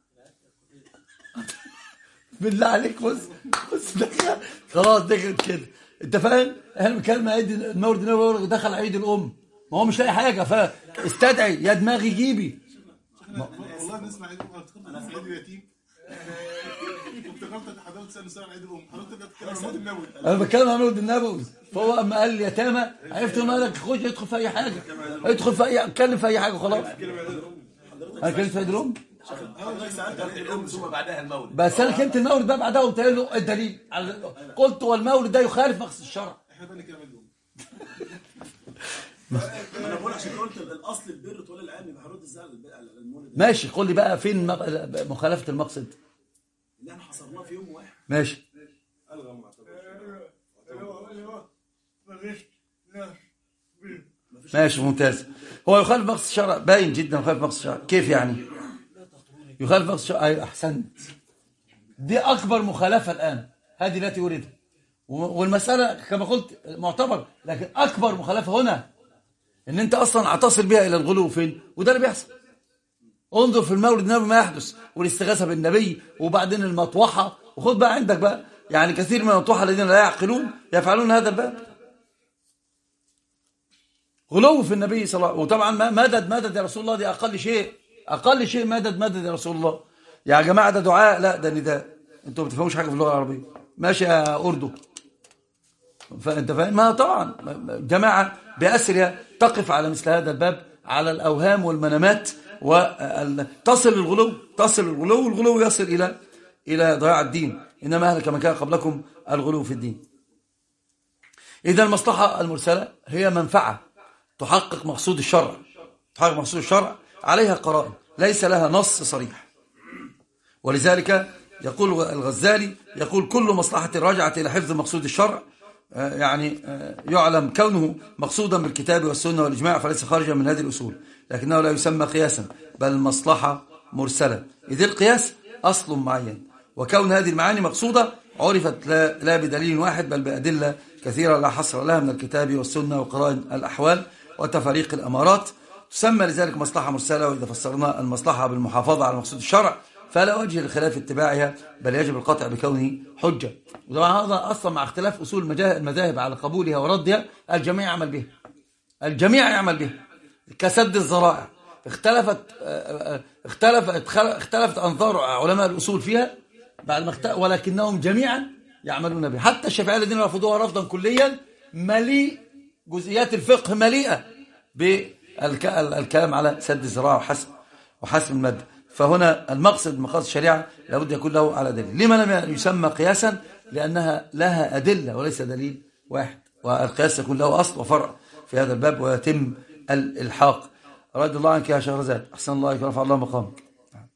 بالله عليك بص خلاص دخلت كده، انت فاهم؟ احنا بنتكلم عيد المولد النبوي دخل عيد الام، ما هو مش لاقي حاجه فاستدعي يا دماغي جيبي. والله نسمع عيد الام، انا في عيد اليتيم افتكرتك حضرتك تسال سؤال عيد الام، حضرتك بتتكلم عن المولد النبوي. انا بتكلم عن المولد النبوي، فهو اما قال لي يتامى عرفت انه قال لك خش ادخل في اي حاجه، اتكلم في اي حاجه خلاص. انا كلمت في عيد الام، حضرتك سالت عن عيد الام ثم بعدها المولد، بس انا كلمت المولد ده بعدها وقلت له الدليل، قلت والمولد ده يخالف مقصد الشرع. احنا بقى نتكلم عن عيد الام. انا بقول عشان قلت الاصل البر طول العام يبقى هرد ازاي على المولد. ماشي، قول لي بقى فين مخالفه المقصد اللي احنا حصرناه في يوم واحد. ماشي الغى معتبر ماشي ممتاز. هو يخالف مقصد الشرع، باين جدا يخالف مقصد الشرع. كيف يعني يخالف مقصد الشرع؟ ايوه احسنت، دي اكبر مخالفه الان، هذه التي اريدها. والمساله كما قلت معتبر، لكن اكبر مخالفه هنا ان انت اصلا هتصل بها الى الغلو فين، وده اللي بيحصل. انظر في المولد النبوي ما يحدث، والاستغاثه بالنبي، وبعدين المطوحه، وخد بقى عندك بقى يعني كثير من المطوحه الذين لا يعقلون يفعلون هذا الباب، غلو في النبي صلى الله عليه وسلم. وطبعا مدد يا رسول الله، دي اقل شيء مدد يا رسول الله. يا جماعه ده دعاء، لا ده نداء. انتوا ما بتفهموش حاجه في اللغه العربيه، ماشي يا اردو، فانت فاهم؟ ما طبعا جماعه باسرها تقف على مثل هذا الباب على الاوهام والمنامات وتصل الغلو والغلو يصل إلى ضياع الدين. إنما أهلك من كان قبلكم الغلو في الدين. إذا المصلحة المرسلة هي منفعة تحقق مقصود الشرع عليها قرائن ليس لها نص صريح. ولذلك يقول الغزالي يقول كل مصلحة راجعة إلى حفظ مقصود الشرع يعني يعلم كونه مقصودا بالكتاب والسنة والإجماع فليس خارجا من هذه الأصول، لكنه لا يسمى قياسا بل مصلحة مرسلة، إذ القياس أصل معين، وكون هذه المعاني مقصودة عرفت لا بدليل واحد بل بأدلة كثيرة لا حصر لها من الكتاب والسنة وقرائن الأحوال وتفاريق الأمارات، تسمى لذلك مصلحة مرسلة. وإذا فسرنا المصلحة بالمحافظة على مقصود الشرع فلا وجه لخلاف اتباعها بل يجب القطع بكونه حجة. وطبعا هذا أصلا مع اختلاف أصول المذاهب على قبولها وردها، الجميع يعمل بها كسد الذرائع. اختلفت أنظار علماء الأصول فيها بعد ما ولكنهم جميعا يعملون بها. حتى الشافعية الذين رفضوها رفضا كليا مليء جزئيات الفقه مليئة بالكلام على سد الذرائع وحسم المادة. فهنا المقصد مقاصد الشريعة لابد يكون له على دليل. لما لم يسمى قياسا؟ لأنها لها أدلة وليس دليل واحد، والقياس يكون له أصل وفرع في هذا الباب ويتم الإلحاق. رضي الله عنك يا شهرزاد، أحسن الله عليك ورفع الله مقامك.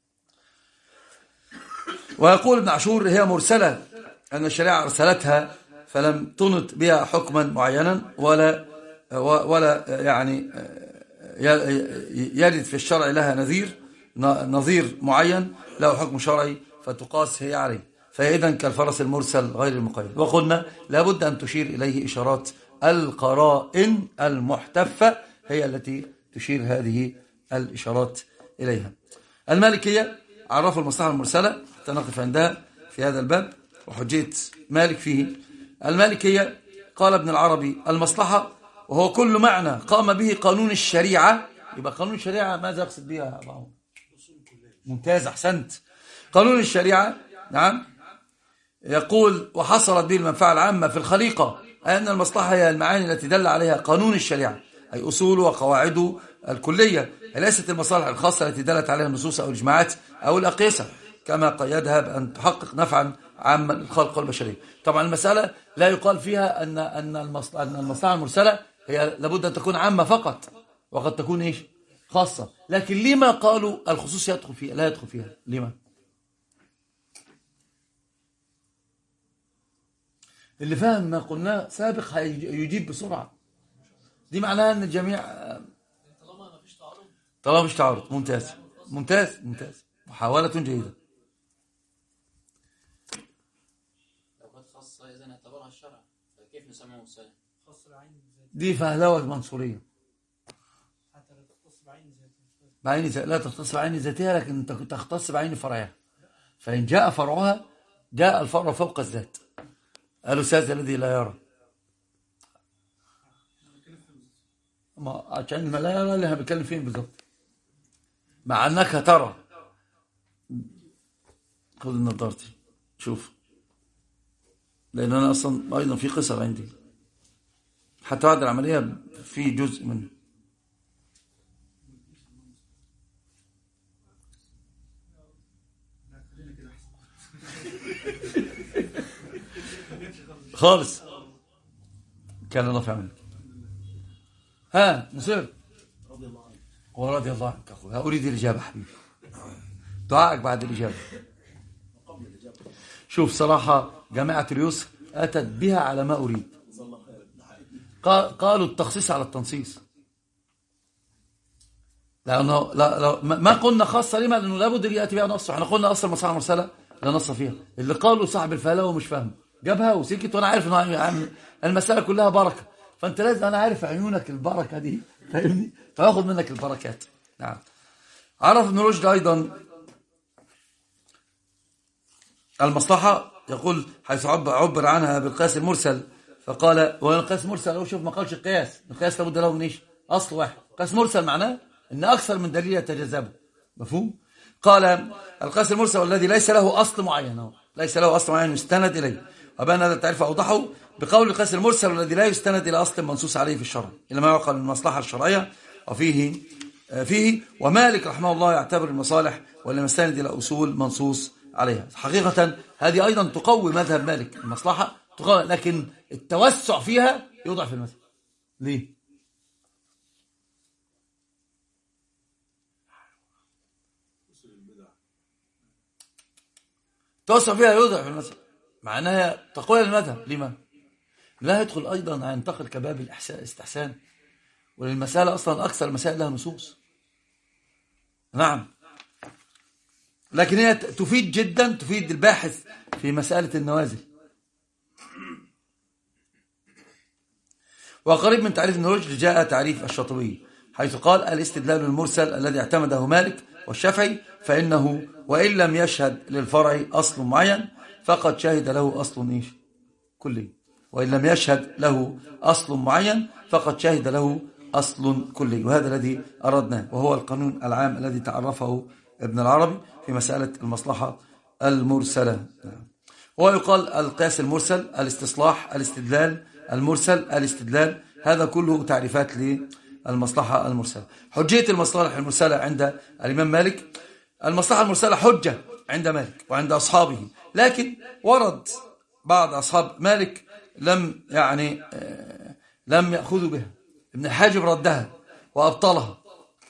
ويقول ابن عاشور هي مرسلة أن الشريعة أرسلتها فلم تنط بها حكما معينا ولا يعني يرد في الشرع لها نظير معين له حكم شرعي فتقاس هي عليه، فإذا كالفرس المرسل غير المقيد. وقلنا لابد أن تشير إليه إشارات القرائن المحتفة هي التي تشير هذه الإشارات إليها. المالكية عرفوا المصلحة المرسلة حتى نقف عندها في هذا الباب وحجية مالك فيه. المالكية قال ابن العربي المصلحة وهو كل معنى قام به قانون الشريعة. يبقى قانون الشريعة ماذا يقصد بها؟ ممتاز، أحسنت. قانون الشريعة نعم يقول وحصلت به المنفعة العامة في الخليقة، أي أن المصلحة هي المعاني التي دل عليها قانون الشريعة، أي أصوله وقواعده الكلية، ليست المصالح الخاصة التي دلت عليها النصوص أو الإجماعات أو الأقيسة كما قيدها بأن تحقق نفعا عاما للخلق والبشرية. طبعا المسألة لا يقال فيها أن المصلحة المرسلة هي لابد أن تكون عامة فقط وقد تكون إيش خاصة، لكن لما قالوا الخصوص يدخل فيها لا يدخل فيها؟ لما؟ اللي فاهم ما قلناه سابق يجيب بسرعة. دي معناها أن الجميع طالما مفيش تعارض. ممتاز محاولة جيدة. لو كانت خاصة إذا اعتبرها الشرع فكيف نسمى مرسلة؟ دي فهلوة منصورية. لا تختص بعين ذاتها لكن تختص بعين فرعها، فإن جاء فرعها جاء الفرع فوق الذات. الأستاذ الذي لا يرى عشان لا يرى اللي هنتكلم فين بالضبط، مع أنك ترى. خذ نظارتي شوف، لأن أنا أصلا أيضا في قصر عندي حتى بعد العملية في جزء منه. خالص كان الله في عملك. نصير رضي الله عنك أخوي. أريد الإجابة حبيبي، دعائك بعد الإجابة. شوف صراحة جامعة اليسر أتت بها على ما أريد. قالوا التخصيص على التنصيص، لأنه ما قلنا خاصة لما؟ لأنه لابد أن يأتي بها نص. احنا قلنا أصل المصالح المرسلة لا نص فيها. اللي قالوا صاحب الفهلاوة مش فاهم جابها وسكت، وانا عارف ان المسألة كلها بركة، فانت لازم انا عارف عيونك البركة دي فاهمني، فاخذ منك البركات. نعم. عرف ابن رشد ايضا المصلحة، يقول حيث عبر عنها بالقياس المرسل فقال والقياس المرسل لو شوف ما قالش القياس لابد له من ايش؟ اصل واحد. قياس مرسل معناه ان اكثر من دليل يتجاذبه. مفهوم؟ قال القياس المرسل الذي ليس له اصل معين، ليس له اصل معين يستند اليه، وبان هذا التعريف اوضحه بقول القياس المرسل الذي لا يستند الى اصل منصوص عليه في الشرع الى ما يعقل من المصلحه الشرعيه وفيه فيه. ومالك رحمه الله يعتبر المصالح ولا يستند إلى أصول منصوص عليها. حقيقة هذه أيضا تقوي مذهب مالك، المصلحة تقوي، لكن التوسع فيها يضعف المذهب. ليه؟ التوسع فيها يضعف المذهب، مع أنها تقوي المذهب. لما؟ لا يدخل أيضا ينتقل كباب الاستحسان، وللمسألة أصلا أكثر المسائل لها نصوص. نعم، لكن هي تفيد جدا، تفيد الباحث في مسألة النوازل. وقريب من تعريف النروج جاء تعريف الشاطبي، حيث قال: الاستدلال المرسل الذي اعتمده مالك والشافعي فإنه وإن لم يشهد للفرع أصل معين فقد شهد له أصل كلي. وإن لم يشهد له أصل معين فقد شهد له أصل كلي. وهذا الذي أردناه، وهو القانون العام الذي تعرفه ابن العربي في مسألة المصلحة المرسلة. هو يقال القياس المرسل، الاستصلاح، الاستدلال المرسل، الاستدلال، هذا كله تعريفات للمصلحة المرسلة. حجية المصالح المرسلة عند الإمام مالك: المصلحة المرسلة حجة عند مالك وعند أصحابه، لكن ورد بعض أصحاب مالك لم يأخذوا بها. ابن الحاجب ردها وأبطلها.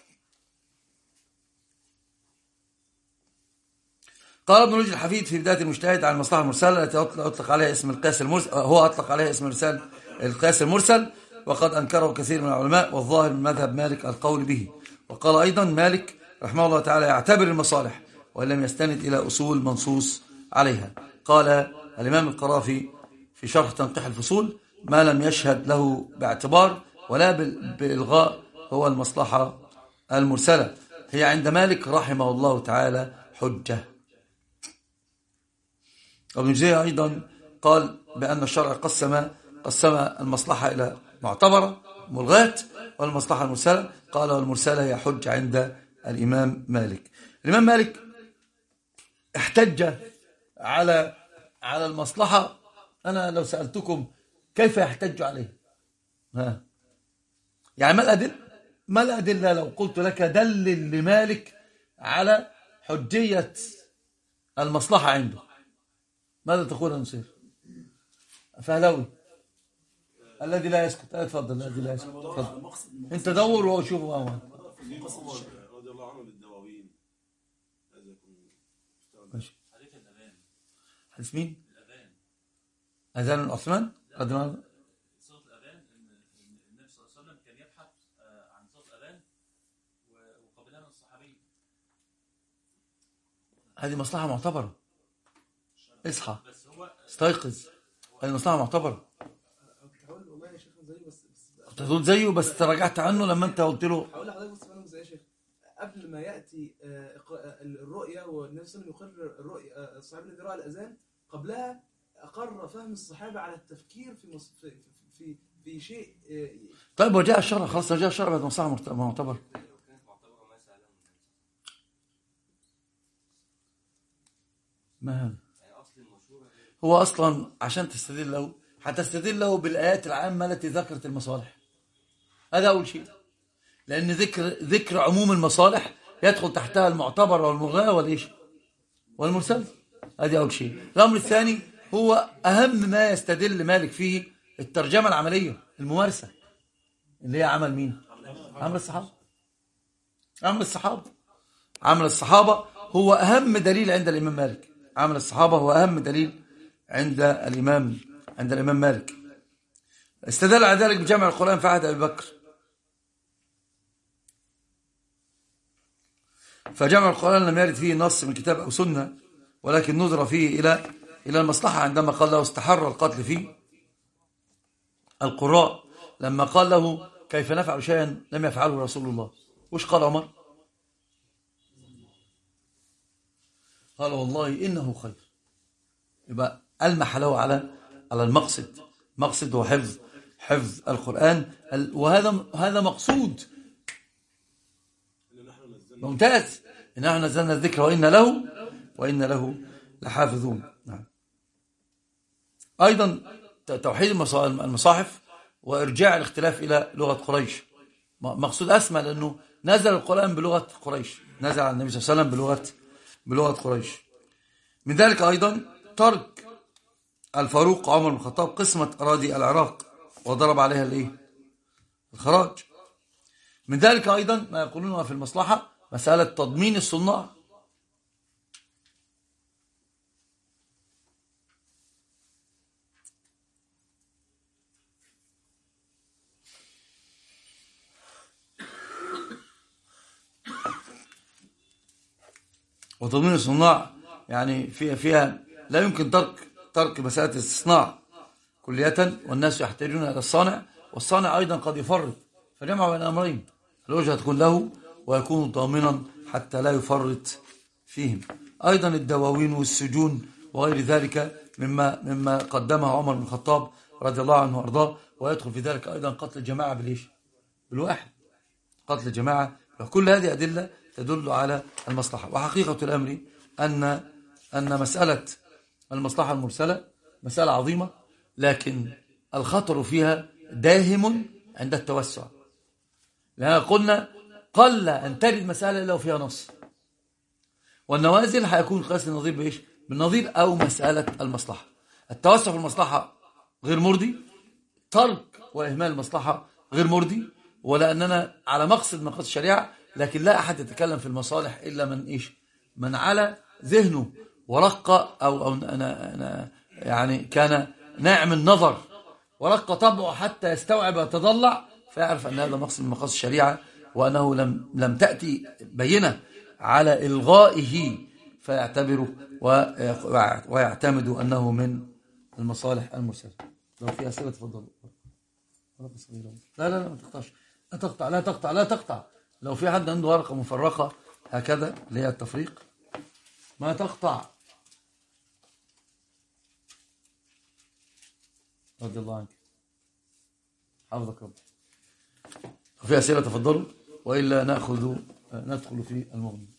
قال ابن رجل الحفيد في بداية المجتهد عن المصلحة المرسلة التي أطلق عليها اسم القياس المرسل، هو أطلق عليها اسم القياس المرسل، وقد أنكره كثير من العلماء، والظاهر من مذهب مالك القول به. وقال أيضا مالك رحمه الله تعالى: يعتبر المصالح وإن لم يستند إلى أصول منصوص عليها. قال الإمام القرافي في شرح تنقيح الفصول: ما لم يشهد له باعتبار ولا بإلغاء هو المصلحة المرسلة، هي عند مالك رحمه الله تعالى حجة. ابن جزية أيضا قال بأن الشرع قسم المصلحة إلى معتبرة ملغاة والمصلحة المرسلة. قال والمرسلة هي حجة عند الإمام مالك. الإمام مالك احتج على المصلحة. أنا لو سألتكم كيف يحتج عليه؟ يعني ما الأدلة لو قلت لك دلل لمالك على حجية المصلحة عنده، ماذا تقول يا نصير؟ فهلوي الذي لا يسكت. اتفضل. الذي لا يسكت، اتفضل. انت دور وشوف. رضي الله عنه بالدواوين. ماشي. حديث مين؟ أذان عثمان رضي الله عنه. صوت الأذان، النبي صلى الله عليه وسلم كان يبحث عن صوت الأذان وقبلها من الصحابي. هذه مصلحة معتبرة. اصحى استيقظ، هذه مصلحة معتبرة. والله يا شيخ زيه كنت هتقول زيه بس تراجعت عنه لما انت قلت له. هقول لحضرتك بس انا ازاي يا شيخ، قبل ما ياتي الرؤيا والنبي صلى الله عليه وسلم يقر الرؤيا، الصحابي الذي راى الاذان قبلها أقر فهم الصحابة على التفكير في شيء. طيب وجاء الشرع، خلاص جاء الشرع بعد مصلحة معتبر. ما هذا؟ هو أصلا عشان تستدل له هتستدل له بالآيات العامة التي ذكرت المصالح. هذا أول شيء، لأن ذكر عموم المصالح يدخل تحتها المعتبر والملغاة والإيش والمرسل. هذا أول شيء. الأمر الثاني هو أهم ما يستدل مالك فيه الترجمة العملية الممارسة، اللي هي عمل مين؟ عمل الصحابة. عمل الصحابة هو أهم دليل عند الإمام مالك. عمل الصحابة هو أهم دليل عند الإمام مالك. استدل على ذلك بجمع القرآن في عهد أبي بكر، فجمع القرآن لم يرد فيه نص من كتاب أو سنة، ولكن نظر فيه إلى المصلحة، عندما قال له استحر القتل فيه القراء، لما قال له كيف نفعل شيئا لم يفعله رسول الله، وش قال عمر؟ قال والله إنه خير. يبقى ألمح له على المقصد. مقصد هو حفظ القرآن، وهذا مقصود ممتاز. إن نحن نزلنا الذكر وإن له لحافظون. نعم. أيضا توحيد المصاحف وإرجاع الاختلاف إلى لغة قريش مقصود أسمى، لأنه نزل القرآن بلغة قريش، نزل على النبي صلى الله عليه وسلم بلغة قريش. من ذلك أيضا ترك الفاروق عمر بن الخطاب قسمة أراضي العراق وضرب عليها الايه؟ الخراج. من ذلك أيضا ما يقولونه في المصلحة مسألة تضمين الصناع. وتضمين الصناع يعني فيها لا يمكن ترك مسألة الصناع كلية، والناس يحتاجون إلى الصانع، والصانع أيضا قد يفرط، فجمع بين الأمرين، الوجهة تكون له ويكون ضامنا حتى لا يفرط فيهم. أيضا الدواوين والسجون وغير ذلك مما قدمه عمر بن الخطاب رضي الله عنه وأرضاه، ويدخل في ذلك أيضا قتل الجماعة بالواحد، قتل الجماعة. وكل هذه أدلة تدل على المصلحة. وحقيقة الأمر أن مسألة المصلحة المرسلة مسألة عظيمة، لكن الخطر فيها داهم عند التوسع، لأننا قلنا قل أن تجد مسألة إلا وفيها نص، والنوازل هيكون قياس النظير بإيش؟ بالنظير أو مسألة المصلحة. التوسع في المصلحة غير مرضي، ترك وإهمال المصلحة غير مرضي، ولأننا على مقصد الشريعة، لكن لا أحد يتكلم في المصالح إلا من على ذهنه ورق أو أنا يعني كان ناعم النظر ورق طبعه حتى يستوعب ويتضلع، فيعرف أن هذا مقصد من مقاصد الشريعة، وأنه لم تأتي بينة على إلغائه، فيعتبره ويعتمد أنه من المصالح المرسلة. لو في أسئلة تفضلوا. لا ما تقطعش، لا تقطع. لو في حد عنده ورقة مفرقة هكذا اللي هي التفريق، ما تقطع. رضي الله عنك، حفظك رب. في أسئلة تفضلوا، وإلا ندخل في المغني.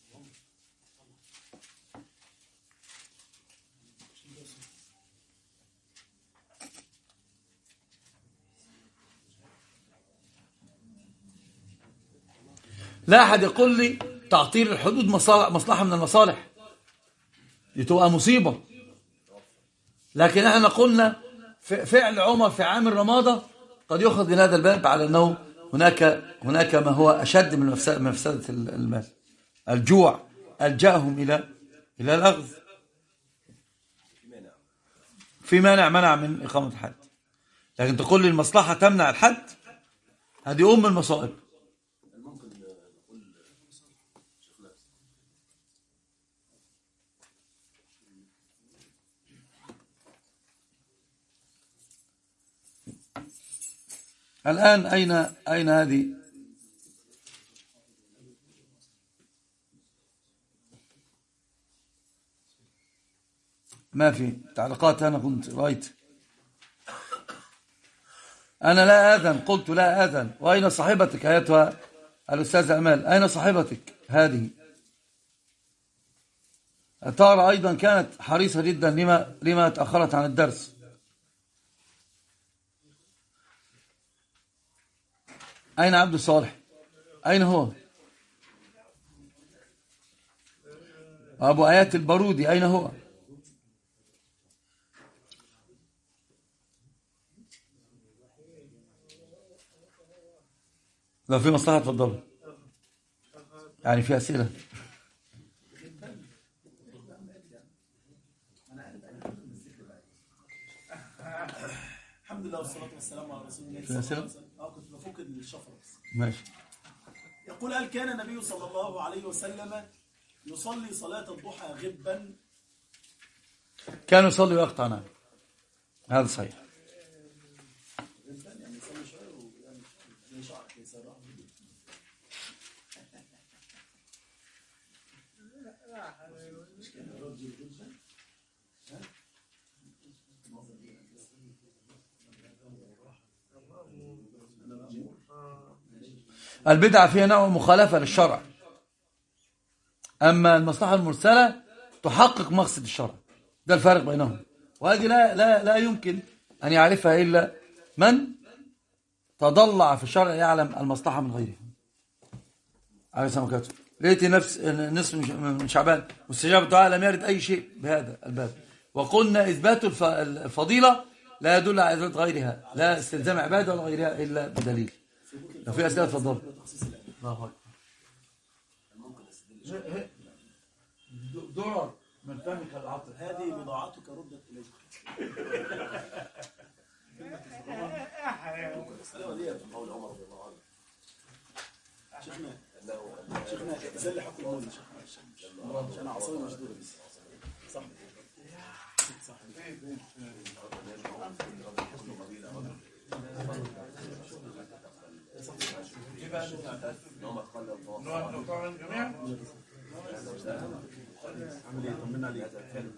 لا أحد يقول لي تعطيل الحدود مصلحة من المصالح، دي تبقى مصيبة. لكن احنا قلنا فعل عمر في عام الرمادة قد يأخذ من هذا الباب على أنه هناك ما هو أشد من مفسدة المال، الجوع ألجأهم إلى الأخذ، في منع من إقامة الحد. لكن تقول لي المصلحة تمنع الحد، هذه المصائب. الآن أين هذه؟ ما في تعليقات. أنا كنت رأيت، أنا لا آذن، قلت لا آذن. وأين صاحبتك أيتها الأستاذة أمال؟ أين صاحبتك هذه؟ ترى أيضا كانت حريصة جدا لما تأخرت عن الدرس. أين عبد الصالح؟ أين هو؟ أبو آيات البارودي أين هو؟ لو في مصلحة تفضلوا، يعني في أسئلة. الحمد لله والصلاة والسلام على رسول الله صلى الله عليه وسلم. كنت بفك الشفرة بس. ماشي. يقول: هل كان النبي صلى الله عليه وسلم يصلي صلاة الضحى غبا؟ كان يصلي ويقطع، نعم، هذا صحيح. يعني يصلي شوية ويعني شعر يسرع. البدعة فيها نوع مخالفة للشرع، أما المصلحة المرسلة تحقق مقصد الشرع، ده الفارق بينهم. وهذه لا يمكن أن يعرفها إلا من تضلع في الشرع يعلم المصلحة من غيره. عليه السلام وبركاته. ليلة نصف من شعبان مستجاب الدعاء، لم يرد أي شيء بهذا الباب. وقلنا إثبات الفضيلة لا يدل على إثبات غيرها، لا استلزام عبادة ولا غيرها إلا بدليل. لو في أسئلة تفضل. الله أكبر. درر من فمك العطر، هذه بضاعتك ردت إليك. السلام عليكم. قول عمر رضي الله عنه. شيخنا زل حكم المولى عشان عصايه مشدوده بس. صح صح. عامل ايه؟ طمنا عليك.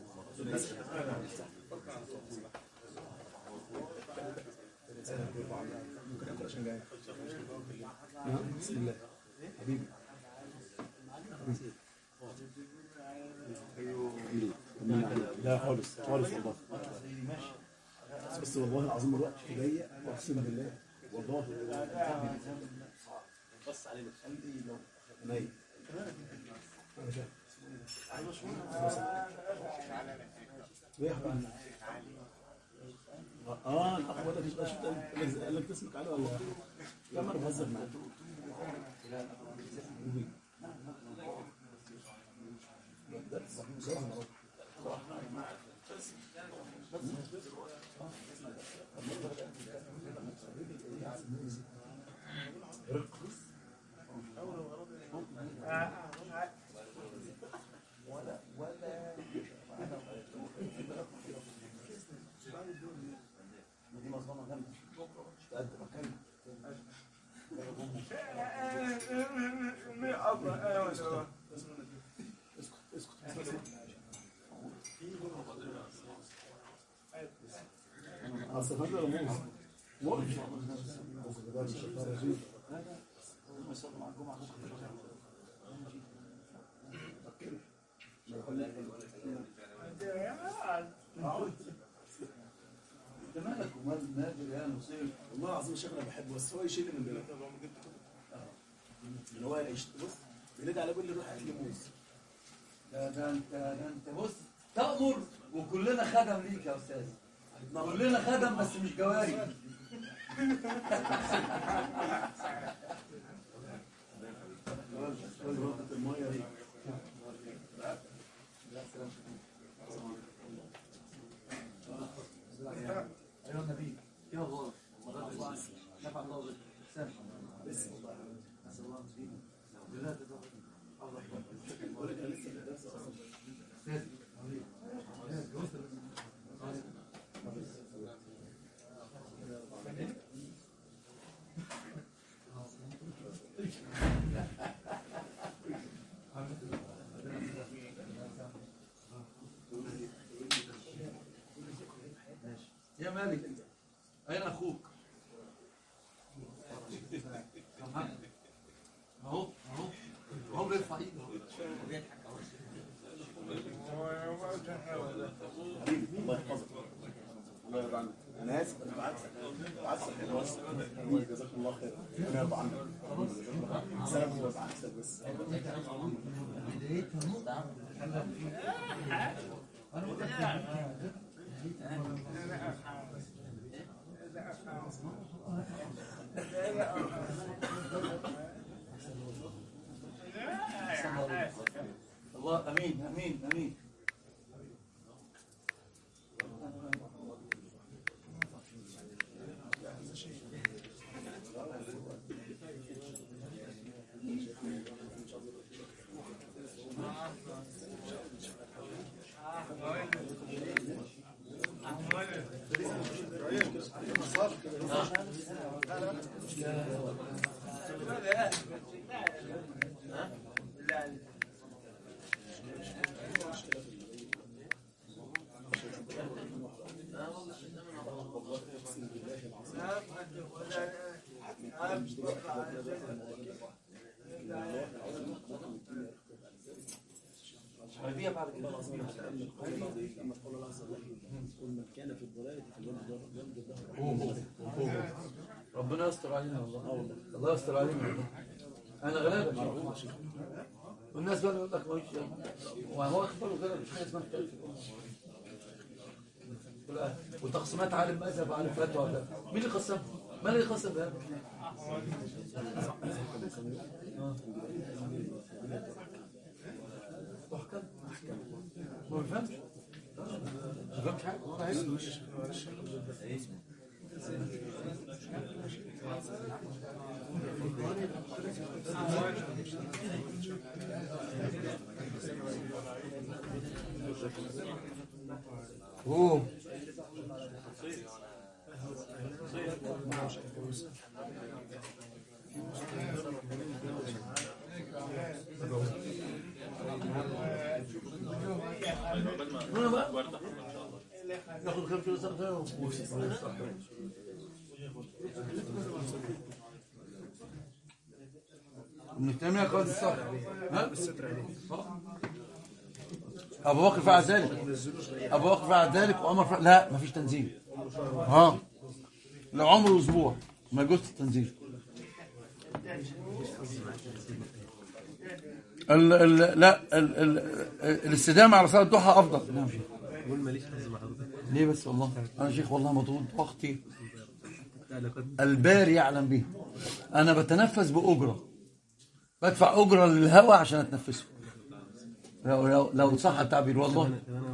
ممكن اكل عشان جاي. بسم الله حبيبي. لا خالص خالص والله. بس والله العظيم الوقت ضيق، اقسم بالله والله. بص علينا نايم. يا حبيبي الاخوه ده مش قال لك اسمك علي ولا لا؟ مره بهزر معاك. والله العظيم الشيخ انا بحبه، بس هو يشيل من دماغه. اللي هو بص بينادي على كل روح هات لي موز. ده انت بص تأمر وكلنا خدم ليك يا استاذ. كلنا خدم بس مش جواري. ايها النبي يا الله نفع الله بك. بسم الله نسال الله فينا لا تدعوا الله يا مالك أين أخوك؟ اهو بيرفع ايده وبيضحك اهو. الله يحفظك. الله يرضى عنك. انا اسف انا بعتك الله جزاك الله خير. ربنا يرضى عنك. سلام الله يبعتك بس. الله امين امين امين. ربنا يستر علينا والله. الله يستر علينا والله. انا غلابه والناس بقى يقول لك مش وهو اخباره كده مش حاجه اسمها اختلاف وتقسيمات عالم مذهب وعالم فتوى ولا مين اللي قسمها؟ ما اللي قسم بهذا؟ ما بفهمش حاجه اوه ناخذ كم كيلو سمكه بنتمنى قد الصبر ها ابو بكر فعل ذلك وعمر فعل لا مفيش تنزيل لو عمره اسبوع ما يجوز التنزيل لا الاستدامه على صلاه الضحى افضل. نعم شيخ ليه بس والله انا شيخ والله مضغوط وقتي الباري يعلم به. انا بتنفس باجره بدفع اجره للهواء عشان اتنفسه لو صح التعبير والله.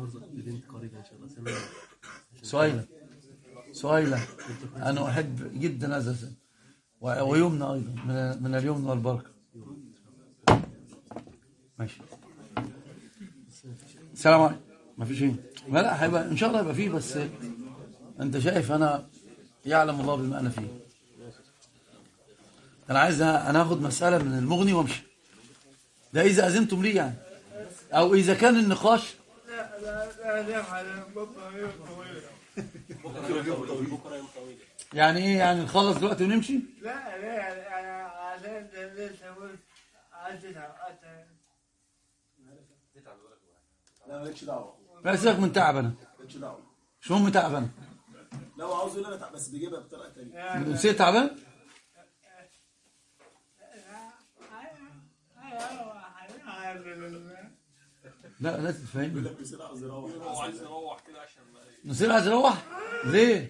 سؤيلة انا احب جدا هذا السن ويمنى ايضا من اليمن والبركه. ماشي السلام عليكم. ما فيش ايه لا هيبقى ان شاء الله يبقى فيه بس انت شايف انا يعلم الله بما انا فيه. انا عايز انا اخد مساله من المغني وامشي ده اذا اذنتم لي يعني او اذا كان النقاش يعني ايه يعني نخلص دلوقتي ونمشي. لا عشان لسه عايز لا مالكش دعوه. لا سيبك من تعب انا. مالكش دعوه. مش مهم تعب انا. لو عاوز يقول انا بس بيجيبها بطريقه ثانيه. نسيت تعبان؟ لا لازم تفهمني. يقول لك نسير عاوز يروح. هو عايز يروح كده عشان نسير عايز يروح؟ ليه؟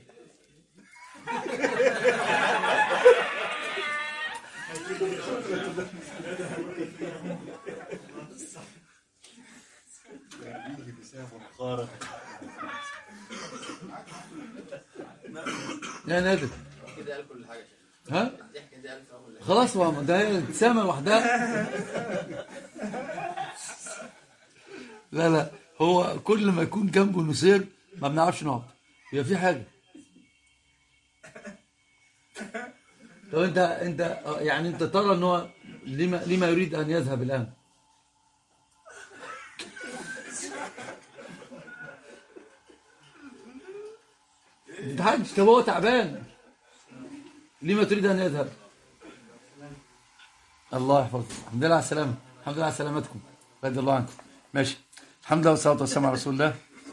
يا نادر كده قال كل حاجه. ها؟ الضحك ده قال كل حاجه. خلاص هو ده ابتسامه لوحدها. لا هو كل ما يكون جنبه نسير ما بنعرفش نقعد يبقى في حاجه. طب انت يعني انت ترى ان هو لما يريد ان يذهب الان؟ انت حاجه طب هو تعبان لما تريد ان يذهب؟ الله يحفظك. الحمد لله على السلامه. الحمد لله على سلامتكم رضي الله عنكم. ماشي الحمد لله والصلاه والسلام على رسول الله.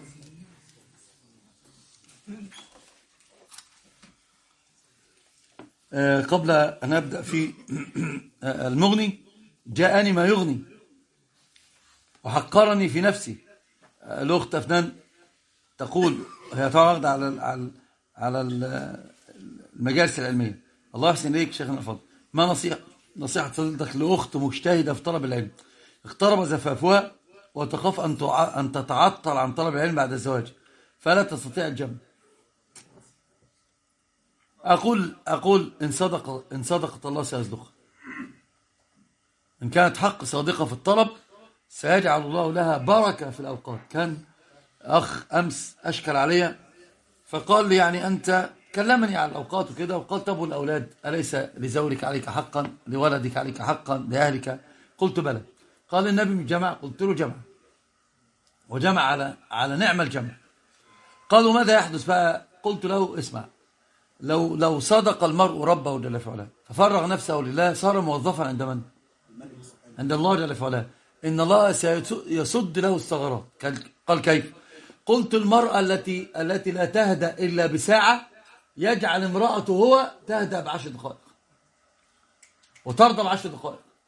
قبل أن أبدأ في المغني جاءني ما يغني وحقرني في نفسي. الأخت أفنان تقول هي تعرض على المجالس العلمية. الله يحسن إليك شيخنا الفاضل. ما نصيحة فضيلتك لأخت مجتهدة في طلب العلم اقترب زفافها وتخاف أن تتعطل عن طلب العلم بعد الزواج فلا تستطيع الجمع؟ أقول إن صدقت الله سيصدقها. إن كانت حق صادقة في الطلب سيجعل الله لها بركة في الأوقات. كان أخ أمس أشكل علي فقال لي يعني أنت كلمني على الأوقات وكده وقال طب والأولاد أليس لزوجك عليك حقا لولدك عليك حقا لأهلك؟ قلت بلى. قال النبي جمع. قلت له جمع وجمع على نعم الجمع. قالوا ماذا يحدث بقى؟ قلت له اسمع لو صدق المرء ربه جل في علاه ففرغ نفسه لله صار موظفا عند من؟ عند الله جل في علاه. إن الله سيصد له الثغرات. قال كيف؟ قلت المرأة التي لا تهدأ إلا بساعة يجعل امرأته هو تهدأ ب10 دقائق وترضى ب10 دقائق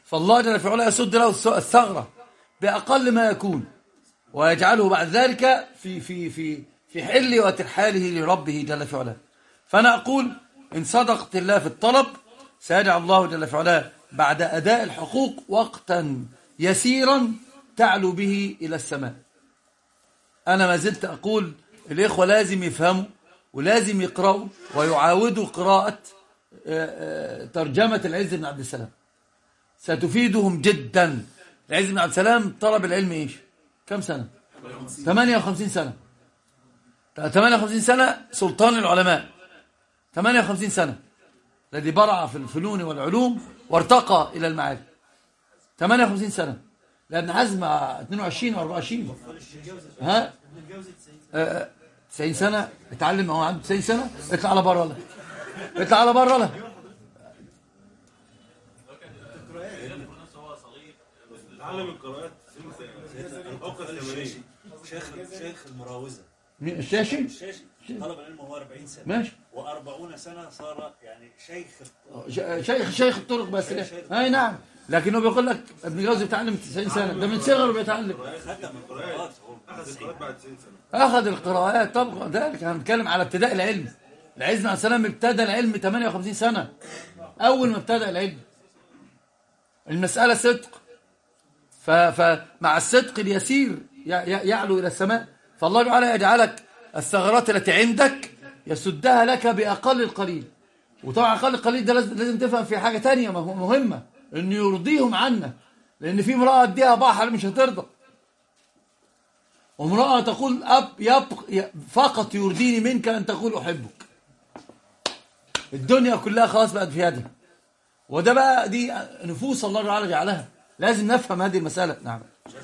فالله جل في علاه يسد له الثغرة بأقل ما يكون، ويجعله بعد ذلك في حله وترحاله لربه جل في علاه. فأنا أقول إن صدقت الله في الطلب سيجعل الله جل في علاه بعد أداء الحقوق وقتا يسيرا تعلو به إلى السماء. أنا ما زلت أقول الإخوة لازم يفهموا ولازم يقرأوا ويعاودوا قراءة ترجمة العز بن عبد السلام، ستفيدهم جدا. العز بن عبد السلام طلب العلم إيش؟ كم سنة؟ 58 سنة. 58 سنة سلطان العلماء، 58 سنة الذي برع في الفنون والعلوم وارتقى إلى المعالي. 58 سنة. لابن حزم 22 و 24. ها 90 سنة اتعلم، هو عنده 90 سنة. اطلع على بره، اطلع على بره. تعلم القراءات شيخ المراوزة الشاشي طلب العلم وهو 40 سنة ماشي، و40 سنة صار يعني شيخ الطرق بس. اي نعم، لكنه بيقول لك ابن جوزي بيتعلم 90 سنة، ده من صغره بيتعلم. اخذ القراءات. طب ذلك هنتكلم على ابتداء العلم. العز بن عبد السلام ابتدى العلم 58 سنة اول ما ابتدأ العلم. المسألة صدق، فمع الصدق اليسير يعلو إلى السماء. فالله تعالى يجعلك الثغرات التي عندك يسدها لك بأقل القليل. وطبعا أقل القليل ده لازم تفهم في حاجة تانية مهمة، إنه يرضيهم عنك. لأن في امرأة اديها بحر مش هترضى، وامرأة تقول فقط يرضيني منك أن تقول أحبك. الدنيا كلها خلاص بقت في يدها. وده بقى دي نفوس الله تعالى جعلها. لازم نفهم هذه المسألة. نعم.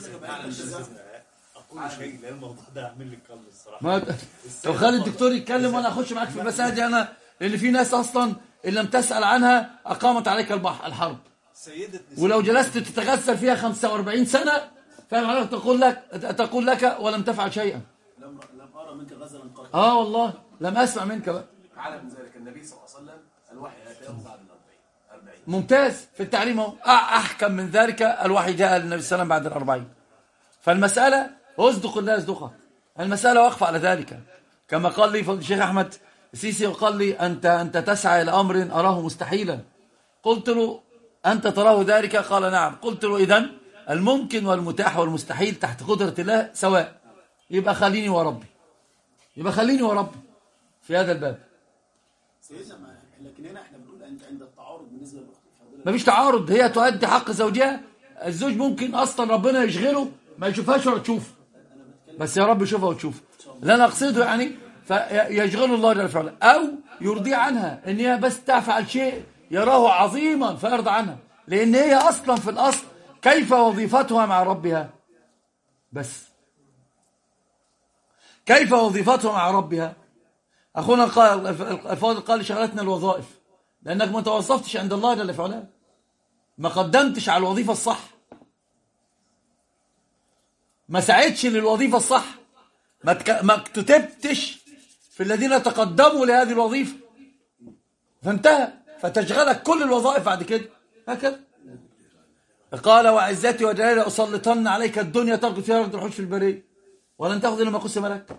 أقول شيء لأن الموضوع ده عامل لي قلب الصراحة. طب خلي الدكتور يتكلم وأنا أخش معاك في المسألة دي. أنا لأن في ناس أصلا إن لم تسأل عنها أقامت عليك الحرب. ولو جلست تتغسل فيها 45 سنة فاهم عليك، تقول لك ولم تفعل شيئا. لم أرى منك غزلا قط. والله لم أسمع منك بقى. على من ذلك النبي صلى الله عليه وسلم الوحي أتاه بعد 40. ممتاز في التعليم اهو. أحكم من ذلك الوحي جاء للنبي صلى الله عليه وسلم بعد 40. فالمسألة اصدق الله يصدقك. المسألة واقفة على ذلك. كما قال لي فضل الشيخ أحمد السيسي وقال لي أنت تسعى إلى أمر أراه مستحيلا. قلت له أنت تراه ذلك؟ قال نعم. قلت له إذن الممكن والمتاح والمستحيل تحت قدرة الله سواء. يبقى خليني وربي في هذا الباب. سيدنا لكن هنا احنا بنقول عند التعارض بالنسبه للاخت الفاضله. مفيش تعارض، هي تؤدي حق زوجها. الزوج ممكن اصلا ربنا يشغله ما يشوفهاش ولا تشوف، بس يا رب يشوفها وتشوف. اللي انا اقصده يعني فيشغله الله جل وعلا، او يرضي عنها ان هي بس تفعل شيء يراه عظيما فيرضى عنها، لان هي اصلا في الاصل كيف وظيفتها مع ربها. بس كيف وظيفتها مع ربها؟ اخونا الفاضل قال شغلتنا الوظائف، لانك ما توظفتش عند الله جل وعلا، ما قدمتش على الوظيفه الصح، ما سعيتش للوظيفه الصح، ما كتبتش في الذين تقدموا لهذه الوظيفه، فانتهى. فتشغلك كل الوظائف بعد كده هكذا. قال وعزتي وجلالي اسلطن عليك الدنيا تركض فيها رغد الحوش في البريه ولن تاخذ الا ما قسم لك.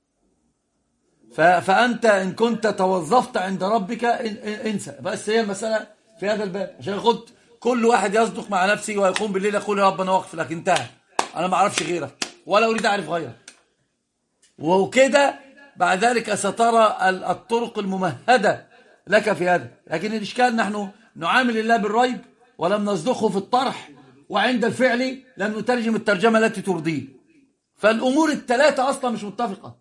فانت ان كنت توظفت عند ربك انسى. بس هي المساله في هذا الباب، عشان قلت كل واحد يصدق مع نفسه ويقوم بالليل يقول يا رب انا واقف لك، انتهى، انا ما اعرفش غيرك ولا اريد اعرف غيرك. وكده بعد ذلك سترى الطرق الممهده لك في هذا. لكن الاشكال نحن نعامل الله بالريب ولم نصدقه في الطرح، وعند الفعل لم نترجم الترجمه التي ترضيه. فالامور الثلاثه اصلا مش متفقه،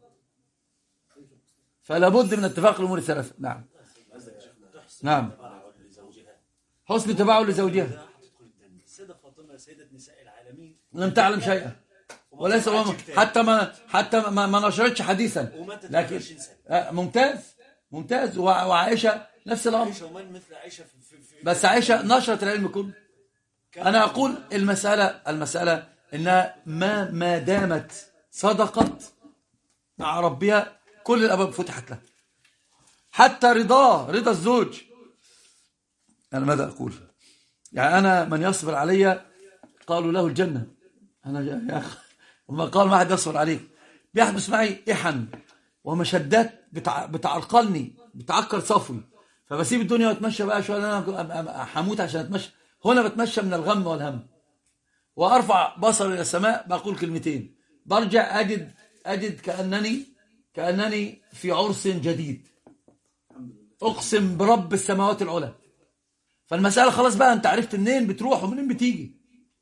فلا بد من اتفاق الامور الثلاثه. نعم حسن تباعه لزوجها. السيدة فاطمة سيدة نساء العالمين لم تعلم شيئا وليس حتى ما نشرتش حديثا، لكن ممتاز. وعائشة نفس الأمر، مثل عائشة بس عائشة نشرت العلم كله. أنا أقول المسألة إنها ما دامت صدقت مع ربها كل الأبواب فتحت لها، حتى رضا الزوج. أنا ماذا أقول؟ يعني أنا من يصبر علي قالوا له الجنة. أنا يا أخي وما قال ما حد يصبر عليك. بيحدث معي إحن ومشدات بتعرقلني، بتعكر صفوي، فبسيب الدنيا واتمشى بقى شوية. أنا هموت عشان أتمشى. هنا بتمشى من الغم والهم، وأرفع بصري إلى السماء بقول كلمتين، برجع أجد كأنني في عرس جديد، أقسم برب السماوات العلى. فالمسألة خلاص بقى، أنت عرفت منين بتروح ومنين بتيجي.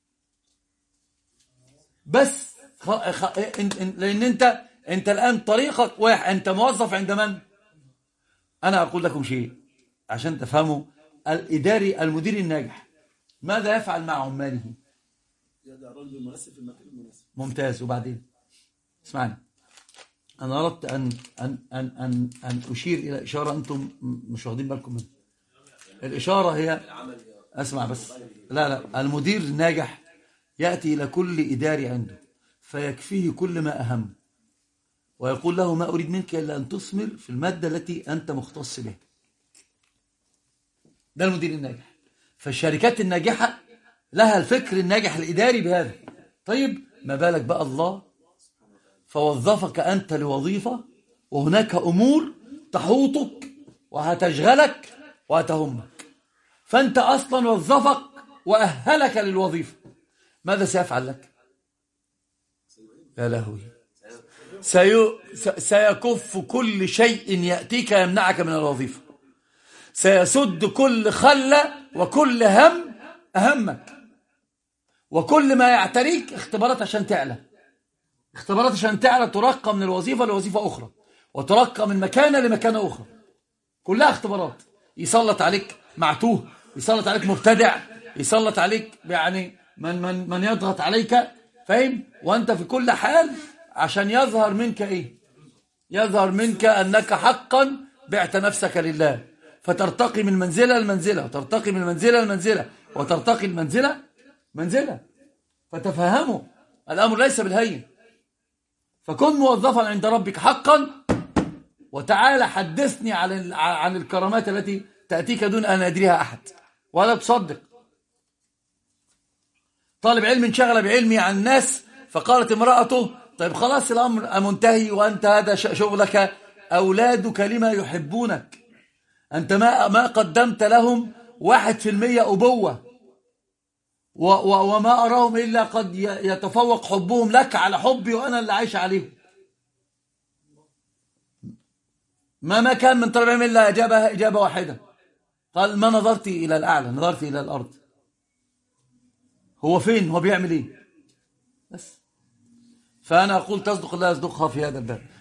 بس لأن أنت الآن طريقك واحد، أنت موظف عند من؟ أنا أقول لكم شيء عشان تفهموا. المدير الناجح ماذا يفعل مع عماله؟ يدع الرجل المناسب في المكان المناسب. ممتاز. وبعدين اسمعني، أنا أردت أن أشير إلى إشارة أنتم مش واخدين بالكم منها. الإشارة هي، أسمع بس، لا المدير الناجح يأتي إلى كل إداري عنده فيكفيه كل ما أهم، ويقول له ما أريد منك إلا أن تثمر في المادة التي أنت مختص بها. ده المدير الناجح. فالشركات الناجحة لها الفكر الناجح الإداري بهذا. طيب ما بالك بقى الله فوظفك أنت لوظيفة، وهناك أمور تحوطك وهتشغلك وهتهمك، فأنت أصلا وظفك وأهلك للوظيفة، ماذا سيفعل لك؟ يا لهوي، سيكف كل شيء يأتيك يمنعك من الوظيفة، سيسد كل خلة وكل هم أهمك، وكل ما يعتريك اختبارات عشان تعلى. اختبارات عشان تعلى، ترقى من الوظيفة لوظيفة أخرى، وترقى من مكانة لمكانة أخرى، كلها اختبارات. يسلط عليك معتوه، يسلط عليك مبتدع، يسلط عليك يعني من يضغط عليك، فاهم؟ وأنت في كل حال عشان يظهر منك إيه؟ يظهر منك أنك حقا بعت نفسك لله، فترتقي من منزلة لمنزلة، وترتقي من منزلة لمنزلة، وترتقي المنزلة منزلة. فتفهموا الأمر ليس بالهين. فكن موظفا عند ربك حقا، وتعالى حدثني عن الكرامات التي تأتيك دون أن يدريها أحد ولا تصدق. طالب علم انشغل بعلمه عن الناس، فقالت امرأته طيب خلاص الأمر منتهي، وأنت هذا شغلك، أولادك لما يحبونك، أنت ما قدمت لهم 1% أبوة، وما أراهم إلا قد يتفوق حبهم لك على حبي وأنا اللي عايش عليهم. ما كان من طلب علم إلا إجابة واحدة، قال ما نظرت إلى الأعلى، نظرت إلى الأرض. هو فين؟ هو بيعمل إيه؟ بس. فأنا أقول تصدق الله يصدقها في هذا الباب.